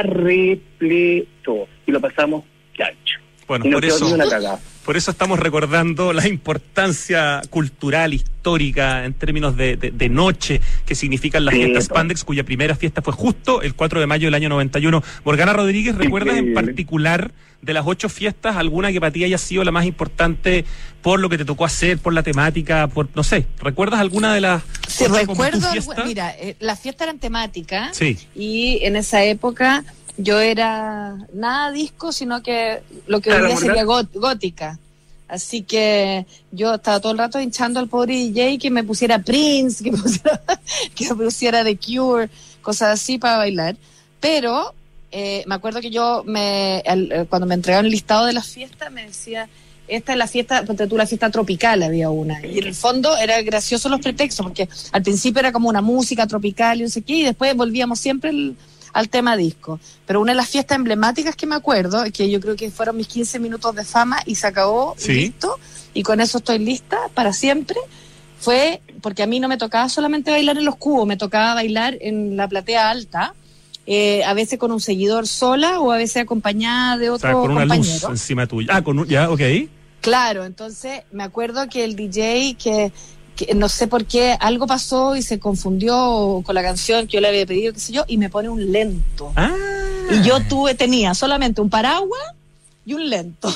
repleto y lo pasamos chancho. Bueno, Y no por quedó eso, ni una cagada. por eso estamos recordando la importancia cultural, histórica, en términos de noche, que significan las Sí, fiestas po. Spandex, cuya primera fiesta fue justo el 4 de mayo del año 91. Morgana Rodríguez, ¿recuerdas en Increíble. particular de las 8 fiestas alguna que para ti haya sido la más importante por lo que te tocó hacer, por la temática, por, no sé, ¿recuerdas alguna de las Sí, 8 como tu recuerdo, fiesta? mira, las fiestas eran temáticas Sí. y en esa época yo era nada disco, sino que lo que hoy Claro, día sería Morgana. gótica. Así que yo estaba todo el rato hinchando al pobre DJ que me pusiera Prince, que me pusiera The Cure, cosas así para bailar. Pero me acuerdo que yo cuando me entregaron el listado de las fiestas me decía, esta es la fiesta, ponte tú, la fiesta tropical había una. Y en el fondo era gracioso los pretextos, porque al principio era como una música tropical y no sé qué, y después volvíamos siempre al tema disco. Pero una de las fiestas emblemáticas que me acuerdo, que yo creo que fueron mis 15 minutos de fama y se acabó, Sí. y listo, y con eso estoy lista para siempre, fue porque a mí no me tocaba solamente bailar en los cubos, me tocaba bailar en la platea alta, a veces con un seguidor sola o a veces acompañada de O otro sea, con una luz compañero. encima tuya. Ya, ok. Claro, entonces me acuerdo que el DJ que no sé por qué algo pasó y se confundió con la canción que yo le había pedido, qué sé yo, y me pone un lento. Ah. Y yo tenía solamente un paraguas y un lento.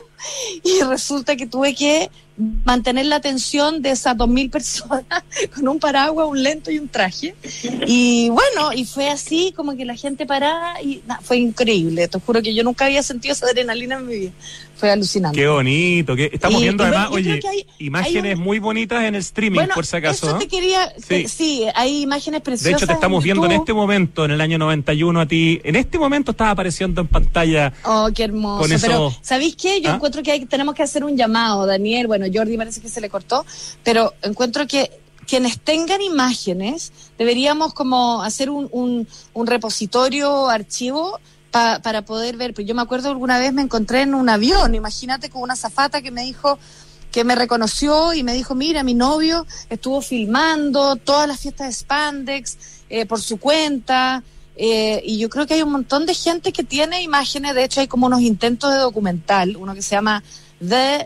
Y resulta que tuve que mantener la atención de esas 2.000 personas con un paraguas, un lento y un traje. Y bueno, y fue así como que la gente paraba y fue increíble. Te juro que yo nunca había sentido esa adrenalina en mi vida. Fue alucinante. Qué bonito. Estamos Y- viendo y además, bueno, yo oye, creo que imágenes hay un- muy bonitas en el streaming, Bueno, por si acaso. eso ¿no? te quería... Sí. Sí, hay imágenes preciosas. De hecho, te estamos viendo en YouTube. este momento, en el año 91, a ti. En este momento estás apareciendo en pantalla. Oh, qué hermoso. Con eso- Pero, ¿sabéis qué? Yo ¿Ah? encuentro que tenemos que hacer un llamado, Daniel. Bueno, Jordi parece que se le cortó, pero encuentro que quienes tengan imágenes, deberíamos como hacer un repositorio, archivo, para poder ver. Pues yo me acuerdo alguna vez me encontré en un avión, imagínate, con una azafata que me dijo, que me reconoció y me dijo, mira, mi novio estuvo filmando todas las fiestas de Spandex por su cuenta. Y yo creo que hay un montón de gente que tiene imágenes. De hecho hay como unos intentos de documental, uno que se llama The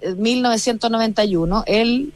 1991,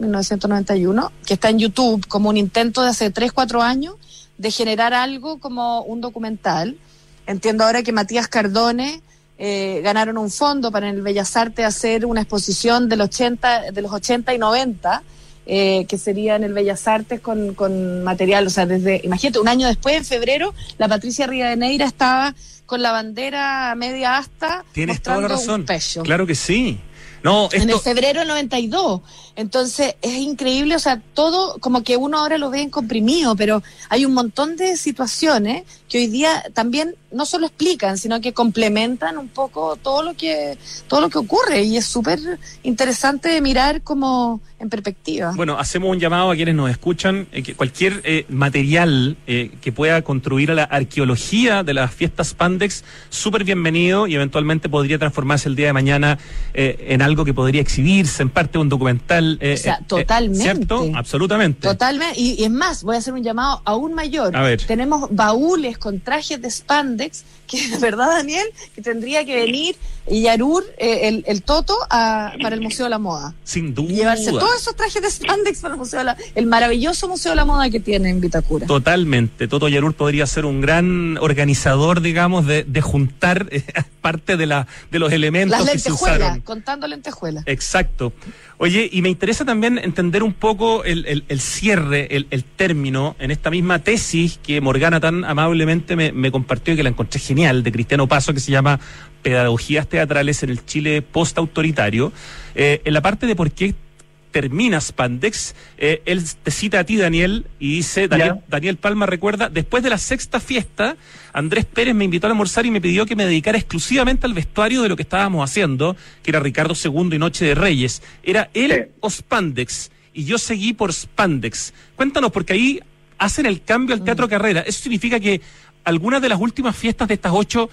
que está en YouTube, como un intento de hace 3-4 años de generar algo como un documental. Entiendo ahora que Matías Cardone ganaron un fondo para en el Bellas Artes hacer una exposición de los 80 y 90, que sería en el Bellas Artes con material, o sea, imagínate, un año después, en febrero, la Patricia Rivadeneira estaba con la bandera media asta, Tienes toda mostrando la razón. un pecho. Claro que sí. No, En el esto. febrero del 92. Entonces, es increíble, o sea, todo como que uno ahora lo ve en comprimido, pero hay un montón de situaciones que hoy día también no solo explican, sino que complementan un poco todo lo que ocurre, y es súper interesante de mirar como en perspectiva. Bueno, hacemos un llamado a quienes nos escuchan, que cualquier material que pueda contribuir a la arqueología de las fiestas Spandex, súper bienvenido, y eventualmente podría transformarse el día de mañana en algo que podría exhibirse en parte de un documental. O sea, totalmente. ¿Cierto? Absolutamente. Totalmente, y es más, voy a hacer un llamado aún mayor. A ver. Tenemos baúles con trajes de Spandex, que de verdad, Daniel, que tendría que venir Yarur, el Toto, para el Museo de la Moda. Sin duda. Y llevarse todos esos trajes de Spandex para el maravilloso Museo de la Moda que tiene en Vitacura. Totalmente. Toto Yarur podría ser un gran organizador, digamos, de juntar parte de los elementos Las que se lentejuelas, usaron. contando lentejuelas. Exacto. Oye, y me interesa también entender un poco el cierre, el término, en esta misma tesis que Morgana tan amablemente me compartió y que la encontré genial, de Cristiano Paso, que se llama Pedagogías Teatrales en el Chile Postautoritario. En la parte de por qué termina Spandex, él te cita a ti, Daniel, y dice, Daniel Palma recuerda, después de la sexta fiesta, Andrés Pérez me invitó a almorzar y me pidió que me dedicara exclusivamente al vestuario de lo que estábamos haciendo, que era Ricardo II y Noche de Reyes. Era él o Spandex, y yo seguí por Spandex. Cuéntanos, porque ahí hacen el cambio al Teatro Carrera. ¿Eso significa que algunas de las últimas fiestas de estas 8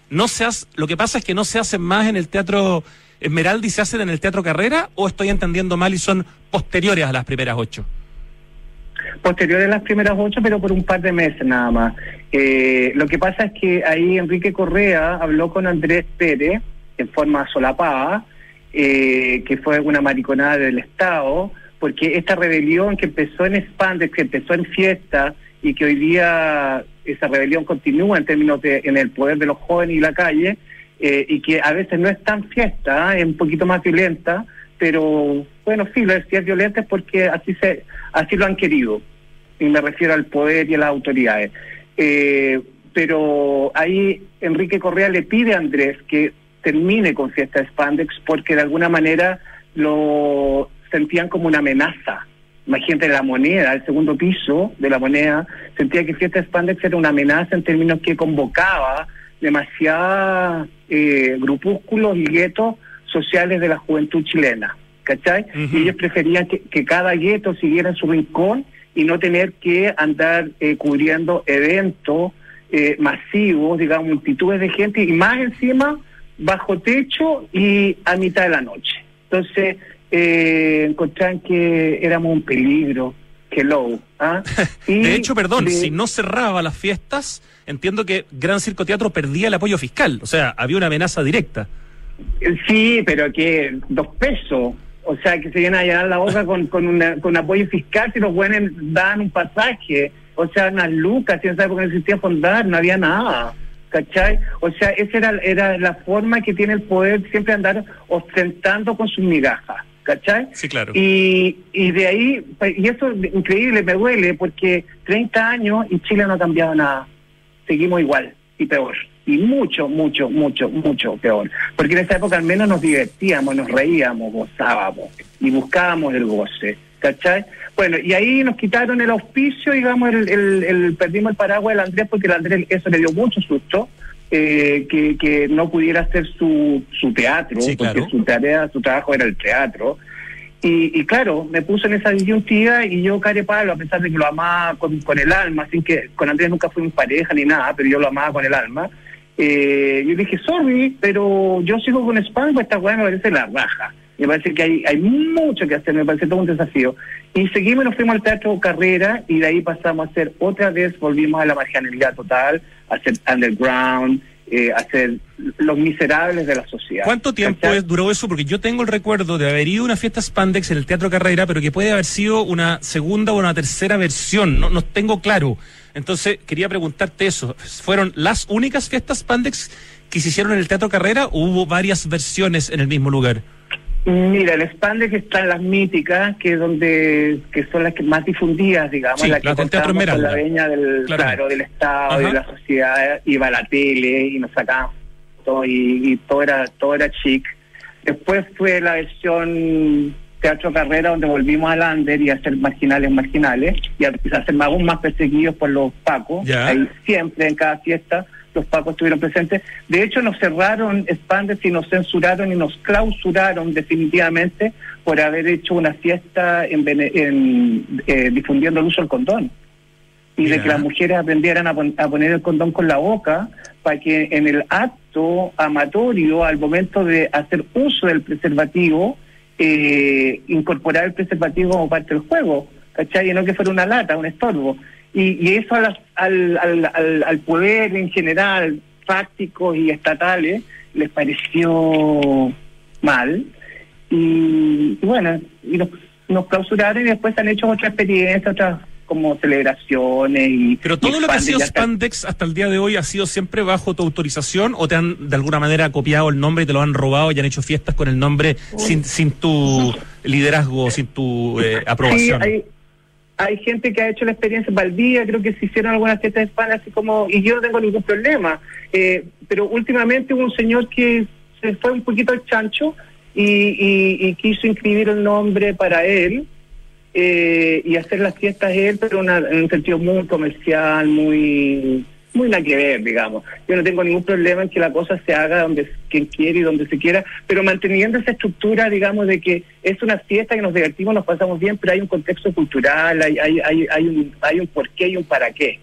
lo que pasa es que no se hacen más en el Teatro Esmeralda y se hacen en el Teatro Carrera, o estoy entendiendo mal y son posteriores a las primeras 8? posteriores a las primeras 8, pero por un par de meses nada más. Lo que pasa es que ahí Enrique Correa habló con Andrés Pérez en forma solapada, que fue una mariconada del Estado, porque esta rebelión que empezó en Spandex, que empezó en fiesta, y que hoy día esa rebelión continúa en términos en el poder de los jóvenes y la calle, y que a veces no es tan fiesta, es un poquito más violenta, pero bueno, sí, si es violenta es porque así lo han querido, y me refiero al poder y a las autoridades. Pero ahí Enrique Correa le pide a Andrés que termine con Fiesta Spandex, porque de alguna manera lo sentían como una amenaza. Imagínate, la Moneda, el segundo piso de la Moneda, sentía que Fiesta Spandex era una amenaza en términos que convocaba demasiados grupúsculos y guetos sociales de la juventud chilena, ¿cachai? Y ellos preferían que cada gueto siguiera en su rincón y no tener que andar cubriendo eventos masivos, digamos, multitudes de gente, y más encima bajo techo y a mitad de la noche. Entonces encontraron que éramos un peligro. Hello. Y de hecho, perdón, si no cerraba las fiestas, entiendo que Gran Circo Teatro perdía el apoyo fiscal, o sea, había una amenaza directa. Sí, pero que 2 pesos, o sea, que se vienen a llenar la boca con apoyo fiscal si los buenos dan un pasaje, o sea, unas lucas, si no sabe por qué no existía Fondar, no había nada, ¿cachai? O sea, esa era la forma que tiene el poder, siempre andar ostentando con sus migajas, ¿cachai? Sí, claro. Y de ahí, y eso es increíble, me duele, porque 30 años y Chile no ha cambiado nada, seguimos igual y peor. Y mucho peor. Porque en esa época al menos nos divertíamos, nos reíamos, gozábamos y buscábamos el goce, ¿cachai? Bueno, y ahí nos quitaron el auspicio, digamos, perdimos el paraguas del Andrés, porque el Andrés eso le dio mucho susto, que no pudiera hacer su teatro, sí, claro, porque su trabajo era el teatro. Y claro, me puso en esa disyuntiva y yo carepalo, a pesar de que lo amaba con el alma, sin que con Andrés nunca fuimos pareja ni nada, pero yo lo amaba con el alma. Yo dije, sorry, pero yo sigo con Spandex, pues esta weá me parece la raja. Me parece que hay mucho que hacer, me parece todo un desafío. Y seguimos, nos fuimos al Teatro Carrera y de ahí pasamos a hacer otra vez, volvimos a la marginalidad total, a hacer underground, a ser los miserables de la sociedad. ¿Cuánto tiempo duró eso? Porque yo tengo el recuerdo de haber ido a una fiesta Spandex en el Teatro Carrera, pero que puede haber sido una segunda o una tercera versión, no tengo claro. Entonces, quería preguntarte eso. ¿Fueron las únicas fiestas Spandex que se hicieron en el Teatro Carrera o hubo varias versiones en el mismo lugar? Mira, el Spandex está en las míticas, que son las que más difundidas, digamos, sí, las que del Teatro Esmeralda, con la veña del Estado, y de la sociedad, iba a la tele y nos sacaban todo y todo era chic. Después fue la versión Teatro Carrera, donde volvimos al under y a hacer marginales y a ser aún más perseguidos por los pacos. Ahí siempre, en cada fiesta, los pacos estuvieron presentes. De hecho, nos cerraron Spandex y nos censuraron y nos clausuraron definitivamente por haber hecho una fiesta difundiendo el uso del condón. Y de que las mujeres aprendieran a poner el condón con la boca, para que en el acto amatorio, al momento de hacer uso del preservativo, incorporar el preservativo como parte del juego, ¿cachai? Y no que fuera una lata, un estorbo. Y eso al poder en general, fácticos y estatales, les pareció mal. Y bueno, y nos clausuraron y después han hecho otras experiencias, otras como celebraciones. Pero todo lo que ha sido Spandex hasta el día de hoy ha sido siempre bajo tu autorización, o te han de alguna manera copiado el nombre y te lo han robado y han hecho fiestas con el nombre sin tu liderazgo, sin tu aprobación. Sí, hay gente que ha hecho la experiencia. Valdía, creo que se hicieron algunas fiestas de España, así como, y yo no tengo ningún problema. Pero últimamente hubo un señor que se fue un poquito al chancho y quiso inscribir el nombre para él y hacer las fiestas él, pero en un sentido muy comercial, muy nada que ver, digamos. Yo no tengo ningún problema en que la cosa se haga donde quien quiere y donde se quiera, pero manteniendo esa estructura, digamos, de que es una fiesta que nos divertimos, nos pasamos bien, pero hay un contexto cultural, hay un porqué y un para qué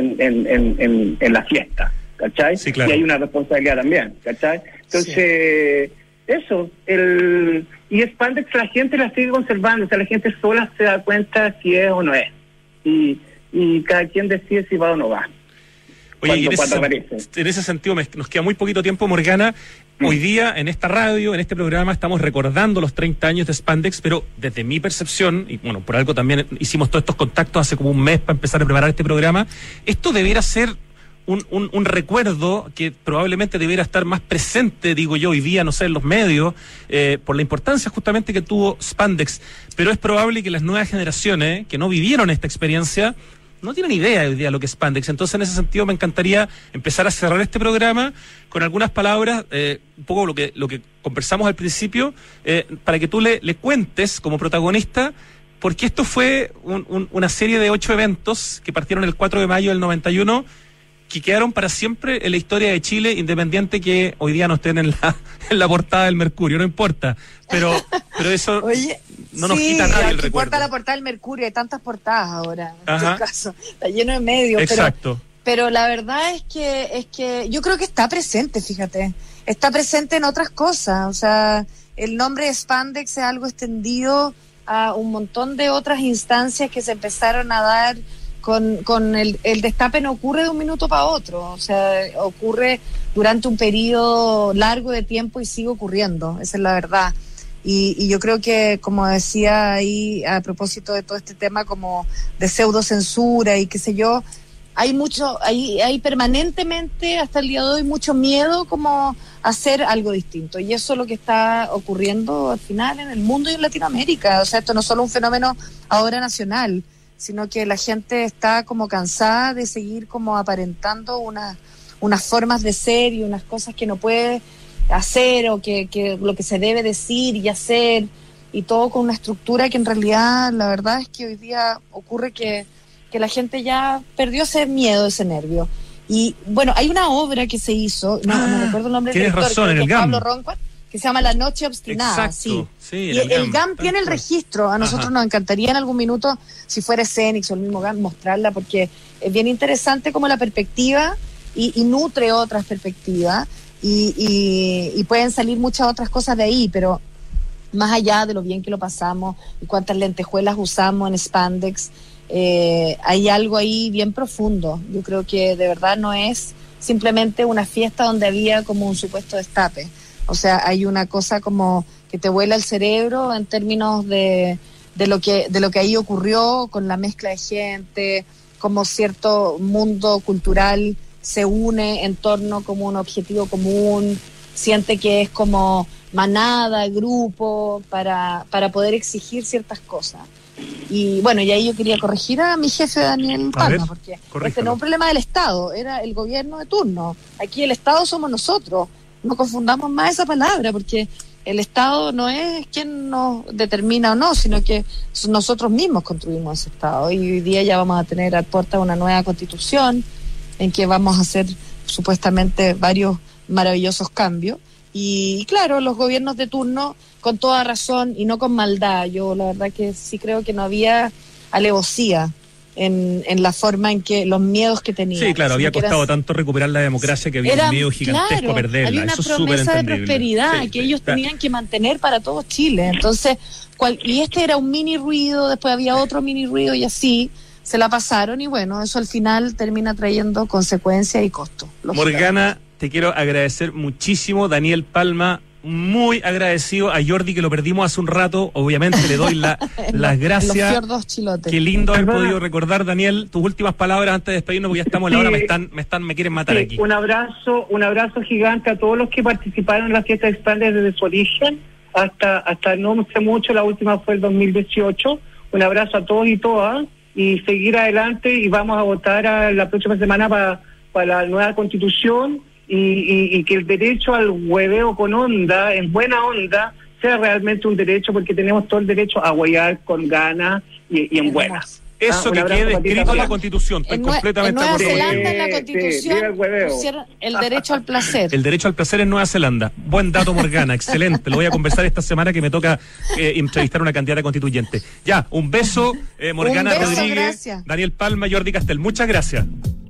en la fiesta, ¿cachai? Sí, claro. Y hay una responsabilidad también, ¿cachai? Entonces, eso, y Spandex la gente la sigue conservando, o sea, la gente sola se da cuenta si es o no es. y cada quien decide si va o no va. Oye, en ese sentido nos queda muy poquito tiempo, Morgana. Hoy día, en esta radio, en este programa, estamos recordando los 30 años de Spandex, pero desde mi percepción, y bueno, por algo también hicimos todos estos contactos hace como un mes para empezar a preparar este programa, esto debiera ser un recuerdo que probablemente debiera estar más presente, digo yo, hoy día, no sé, en los medios, por la importancia justamente que tuvo Spandex. Pero es probable que las nuevas generaciones que no vivieron esta experiencia no tienen idea hoy día de lo que es Spandex. Entonces, en ese sentido, me encantaría empezar a cerrar este programa con algunas palabras, un poco lo que conversamos al principio, para que tú le cuentes como protagonista, porque esto fue una serie de 8 eventos que partieron el 4 de mayo del 91, que quedaron para siempre en la historia de Chile, independiente que hoy día no estén en la portada del Mercurio, no importa. Pero eso no nos quita a nadie el recuerdo. No importa la portada del Mercurio, hay tantas portadas ahora, en todo caso, está lleno de medios. Exacto. Pero la verdad es que yo creo que está presente, fíjate, está presente en otras cosas. O sea, el nombre de Spandex es algo extendido a un montón de otras instancias que se empezaron a dar. Con el destape no ocurre de un minuto para otro, o sea, ocurre durante un periodo largo de tiempo y sigue ocurriendo, esa es la verdad. Y yo creo que, como decía ahí a propósito de todo este tema como de pseudocensura y qué sé yo, hay permanentemente hasta el día de hoy mucho miedo como a hacer algo distinto, y eso es lo que está ocurriendo al final en el mundo y en Latinoamérica. O sea, esto no es solo un fenómeno ahora nacional, sino que la gente está como cansada de seguir como aparentando unas formas de ser y unas cosas que no puede hacer, o que lo que se debe decir y hacer, y todo con una estructura que en realidad la verdad es que hoy día ocurre que la gente ya perdió ese miedo, ese nervio. Y bueno, hay una obra que se hizo, no recuerdo el nombre del director, razón, que es Pablo Ronquist, que se llama La Noche Obstinada. Exacto, sí, y el GAM tiene el registro. A nosotros nos encantaría en algún minuto, si fuera Escenix o el mismo GAM, mostrarla, porque es bien interesante como la perspectiva y nutre otras perspectivas, y pueden salir muchas otras cosas de ahí, pero más allá de lo bien que lo pasamos y cuántas lentejuelas usamos en Spandex, hay algo ahí bien profundo. Yo creo que de verdad no es simplemente una fiesta donde había como un supuesto destape. O sea, hay una cosa como que te vuela el cerebro en términos de lo que ahí ocurrió, con la mezcla de gente, como cierto mundo cultural se une en torno como un objetivo común, siente que es como manada, grupo, para poder exigir ciertas cosas. Y bueno, y ahí yo quería corregir a mi jefe Daniel Palma, porque este no es un problema del Estado, era el gobierno de turno. Aquí el Estado somos nosotros. No confundamos más esa palabra, porque el Estado no es quien nos determina o no, sino que nosotros mismos construimos ese Estado. Y hoy día ya vamos a tener a puerta una nueva constitución en que vamos a hacer supuestamente varios maravillosos cambios. Y claro, los gobiernos de turno, con toda razón y no con maldad, yo la verdad que sí creo que no había alevosía en la forma en que los miedos que tenían. Sí, claro, había costado tanto recuperar la democracia que había un miedo gigantesco a perderla. Había una promesa de prosperidad que ellos tenían que mantener para todo Chile. Entonces, y este era un mini ruido, después había otro mini ruido, y así se la pasaron, y bueno, eso al final termina trayendo consecuencias y costos. Morgana, te quiero agradecer muchísimo. Daniel Palma, muy agradecido. A Jordi, que lo perdimos hace un rato, obviamente le doy las gracias. Los fiordos chilotes. Qué lindo haber podido recordar, Daniel, tus últimas palabras antes de despedirnos, porque ya estamos en la hora, me quieren matar aquí. Un abrazo gigante a todos los que participaron en la fiesta de Spandex desde su origen hasta no sé mucho, la última fue el 2018. Un abrazo a todos y todas, y seguir adelante, y vamos a votar la próxima semana para la nueva constitución, y que el derecho al hueveo con onda, en buena onda, sea realmente un derecho, porque tenemos todo el derecho a huevear con ganas y en buenas. Eso que quede escrito en la Constitución, estoy completamente de acuerdo. En Nueva Zelanda, en la Constitución, pusieron el derecho al placer. El derecho al placer en Nueva Zelanda. Buen dato, Morgana, excelente. Lo voy a conversar esta semana, que me toca entrevistar a una cantidad de constituyentes. Ya, un beso, Morgana Rodríguez, gracias. Daniel Palma, Jordi Castel. Muchas gracias.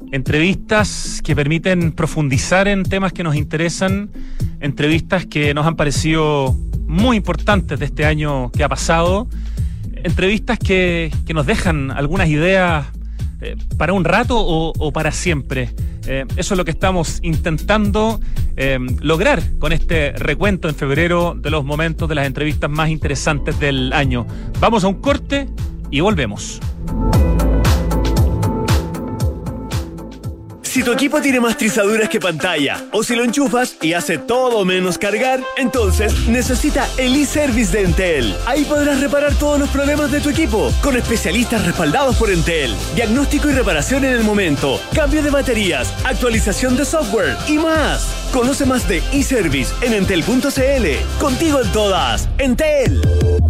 Entrevistas que permiten profundizar en temas que nos interesan, entrevistas que nos han parecido muy importantes de este año que ha pasado. entrevistas que nos dejan algunas ideas para un rato o para siempre. Eso es lo que estamos intentando lograr con este recuento en febrero de los momentos de las entrevistas más interesantes del año. Vamos a un corte y volvemos. Si tu equipo tiene más trizaduras que pantalla, o si lo enchufas y hace todo menos cargar, entonces necesita el e-Service de Entel. Ahí podrás reparar todos los problemas de tu equipo, con especialistas respaldados por Entel. Diagnóstico y reparación en el momento, cambio de baterías, actualización de software y más. Conoce más de e-Service en entel.cl. Contigo en todas, Entel.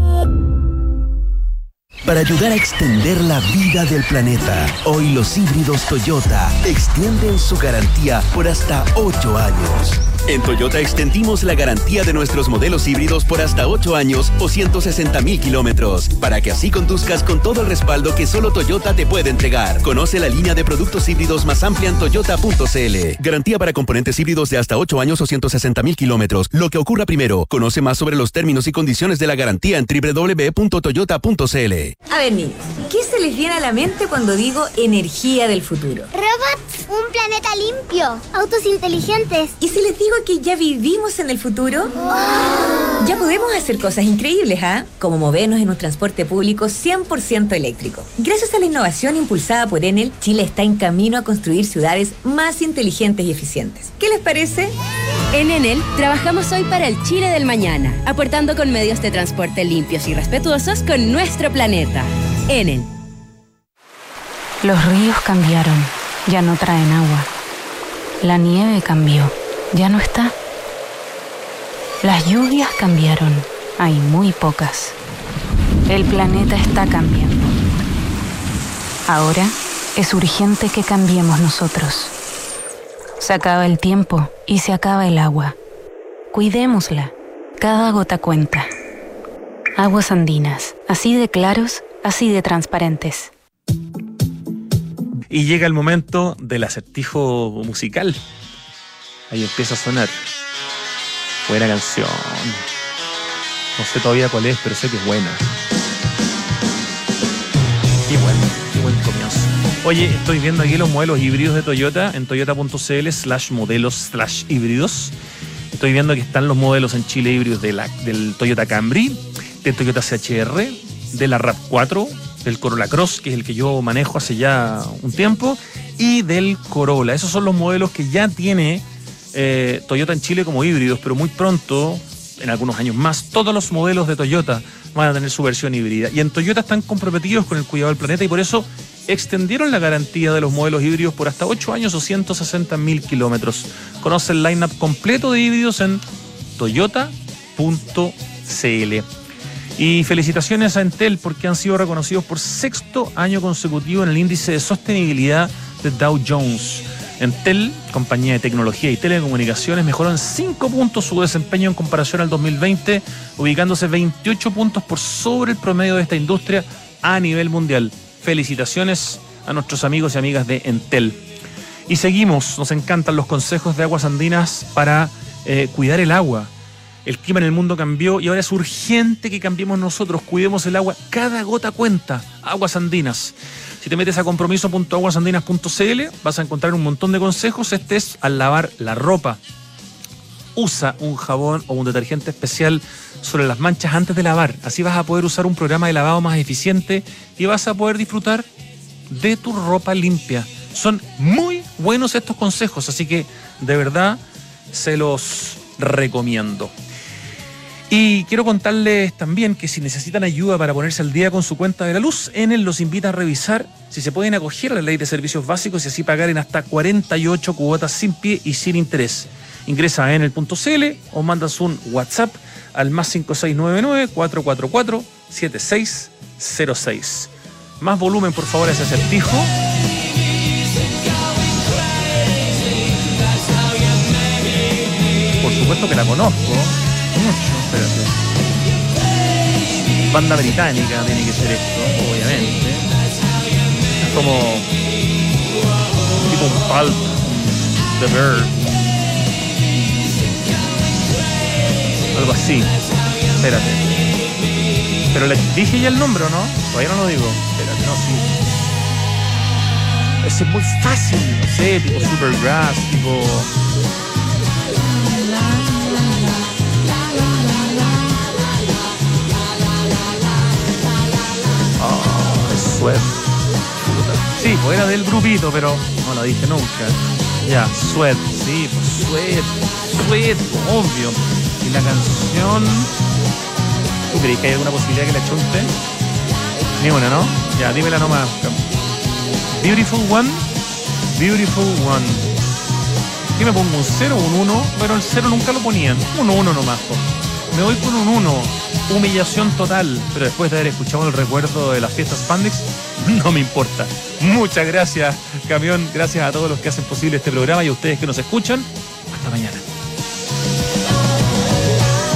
Para ayudar a extender la vida del planeta, hoy los híbridos Toyota extienden su garantía por hasta 8 años. En Toyota extendimos la garantía de nuestros modelos híbridos por hasta 8 años o 160,000 kilómetros, para que así conduzcas con todo el respaldo que solo Toyota te puede entregar. Conoce la línea de productos híbridos más amplia en toyota.cl. Garantía para componentes híbridos de hasta 8 años o 160,000 kilómetros. Lo que ocurra primero. Conoce más sobre los términos y condiciones de la garantía en www.toyota.cl. A ver, niños, ¿qué se les viene a la mente cuando digo energía del futuro? Robots, un planeta limpio, autos inteligentes. ¿Y si les digo que ya vivimos en el futuro? ¡Oh! Ya podemos hacer cosas increíbles, ¿ah? Como movernos en un transporte público 100% eléctrico. Gracias a la innovación impulsada por Enel, Chile está en camino a construir ciudades más inteligentes y eficientes. ¿Qué les parece? En Enel trabajamos hoy para el Chile del mañana, aportando con medios de transporte limpios y respetuosos con nuestro planeta. Enel. Los ríos cambiaron, ya no traen agua. La nieve cambió, ya no está. Las lluvias cambiaron, hay muy pocas. El planeta está cambiando. Ahora es urgente que cambiemos nosotros. Se acaba el tiempo y se acaba el agua. Cuidémosla, cada gota cuenta. Aguas Andinas, así de claros, así de transparentes. Y llega el momento del acertijo musical. Ahí empieza a sonar. Buena canción. No sé todavía cuál es, pero sé que es buena. Qué buen comienzo. Oye, estoy viendo aquí los modelos híbridos de Toyota en toyota.cl/modelos/híbridos. Estoy viendo que están los modelos en Chile híbridos del Toyota Camry, del Toyota CHR, de la RAV4, del Corolla Cross, que es el que yo manejo hace ya un tiempo, y del Corolla. Esos son los modelos que ya tiene Toyota en Chile como híbridos, pero muy pronto, en algunos años más, todos los modelos de Toyota van a tener su versión híbrida. Y en Toyota están comprometidos con el cuidado del planeta y por eso extendieron la garantía de los modelos híbridos por hasta 8 años o 160,000 kilómetros. Conoce el line-up completo de híbridos en toyota.cl. Y felicitaciones a Entel porque han sido reconocidos por 6º año consecutivo en el índice de sostenibilidad de Dow Jones. Entel, compañía de tecnología y telecomunicaciones, mejoró en 5 puntos su desempeño en comparación al 2020, ubicándose 28 puntos por sobre el promedio de esta industria a nivel mundial. Felicitaciones a nuestros amigos y amigas de Entel. Y seguimos, nos encantan los consejos de Aguas Andinas para cuidar el agua. El clima en el mundo cambió y ahora es urgente que cambiemos nosotros, cuidemos el agua, cada gota cuenta. Aguas Andinas. Si te metes a compromiso.aguasandinas.cl vas a encontrar un montón de consejos. Este es al lavar la ropa. Usa un jabón o un detergente especial sobre las manchas antes de lavar. Así vas a poder usar un programa de lavado más eficiente y vas a poder disfrutar de tu ropa limpia. Son muy buenos estos consejos, así que de verdad se los recomiendo. Y quiero contarles también que si necesitan ayuda para ponerse al día con su cuenta de la luz, Enel los invita a revisar si se pueden acoger a la ley de servicios básicos y así pagar en hasta 48 cuotas sin pie y sin interés. Ingresa a enel.cl o mandas un WhatsApp al +5699-444-7606. Más volumen, por favor, a ese acertijo. Por supuesto que la conozco. Mucho, espérate. Banda británica tiene que ser esto, obviamente. Es como tipo un Pulp, The Bird, algo así. Espérate. Pero le dije ya el nombre, ¿o no? Todavía no lo digo. Espérate, no, sí. Ese es muy fácil, no sé, tipo Supergrass, tipo... Sweat. Sí, pues era del grupito, pero no lo dije nunca. Ya, Sweat, sí, pues Sweat, obvio. Y la canción... ¿Tú crees que hay alguna posibilidad que la chunte? Ni una, ¿no? Ya, dímela nomás. Beautiful One. ¿Qué me pongo? ¿Un 0 o un 1? Pero el 0 nunca lo ponían. Un 1 nomás, po. Me voy con un 1. Humillación total. Pero después de haber escuchado el recuerdo de las fiestas Spandex, no me importa. Muchas gracias, Camión. Gracias a todos los que hacen posible este programa y a ustedes que nos escuchan. Hasta mañana.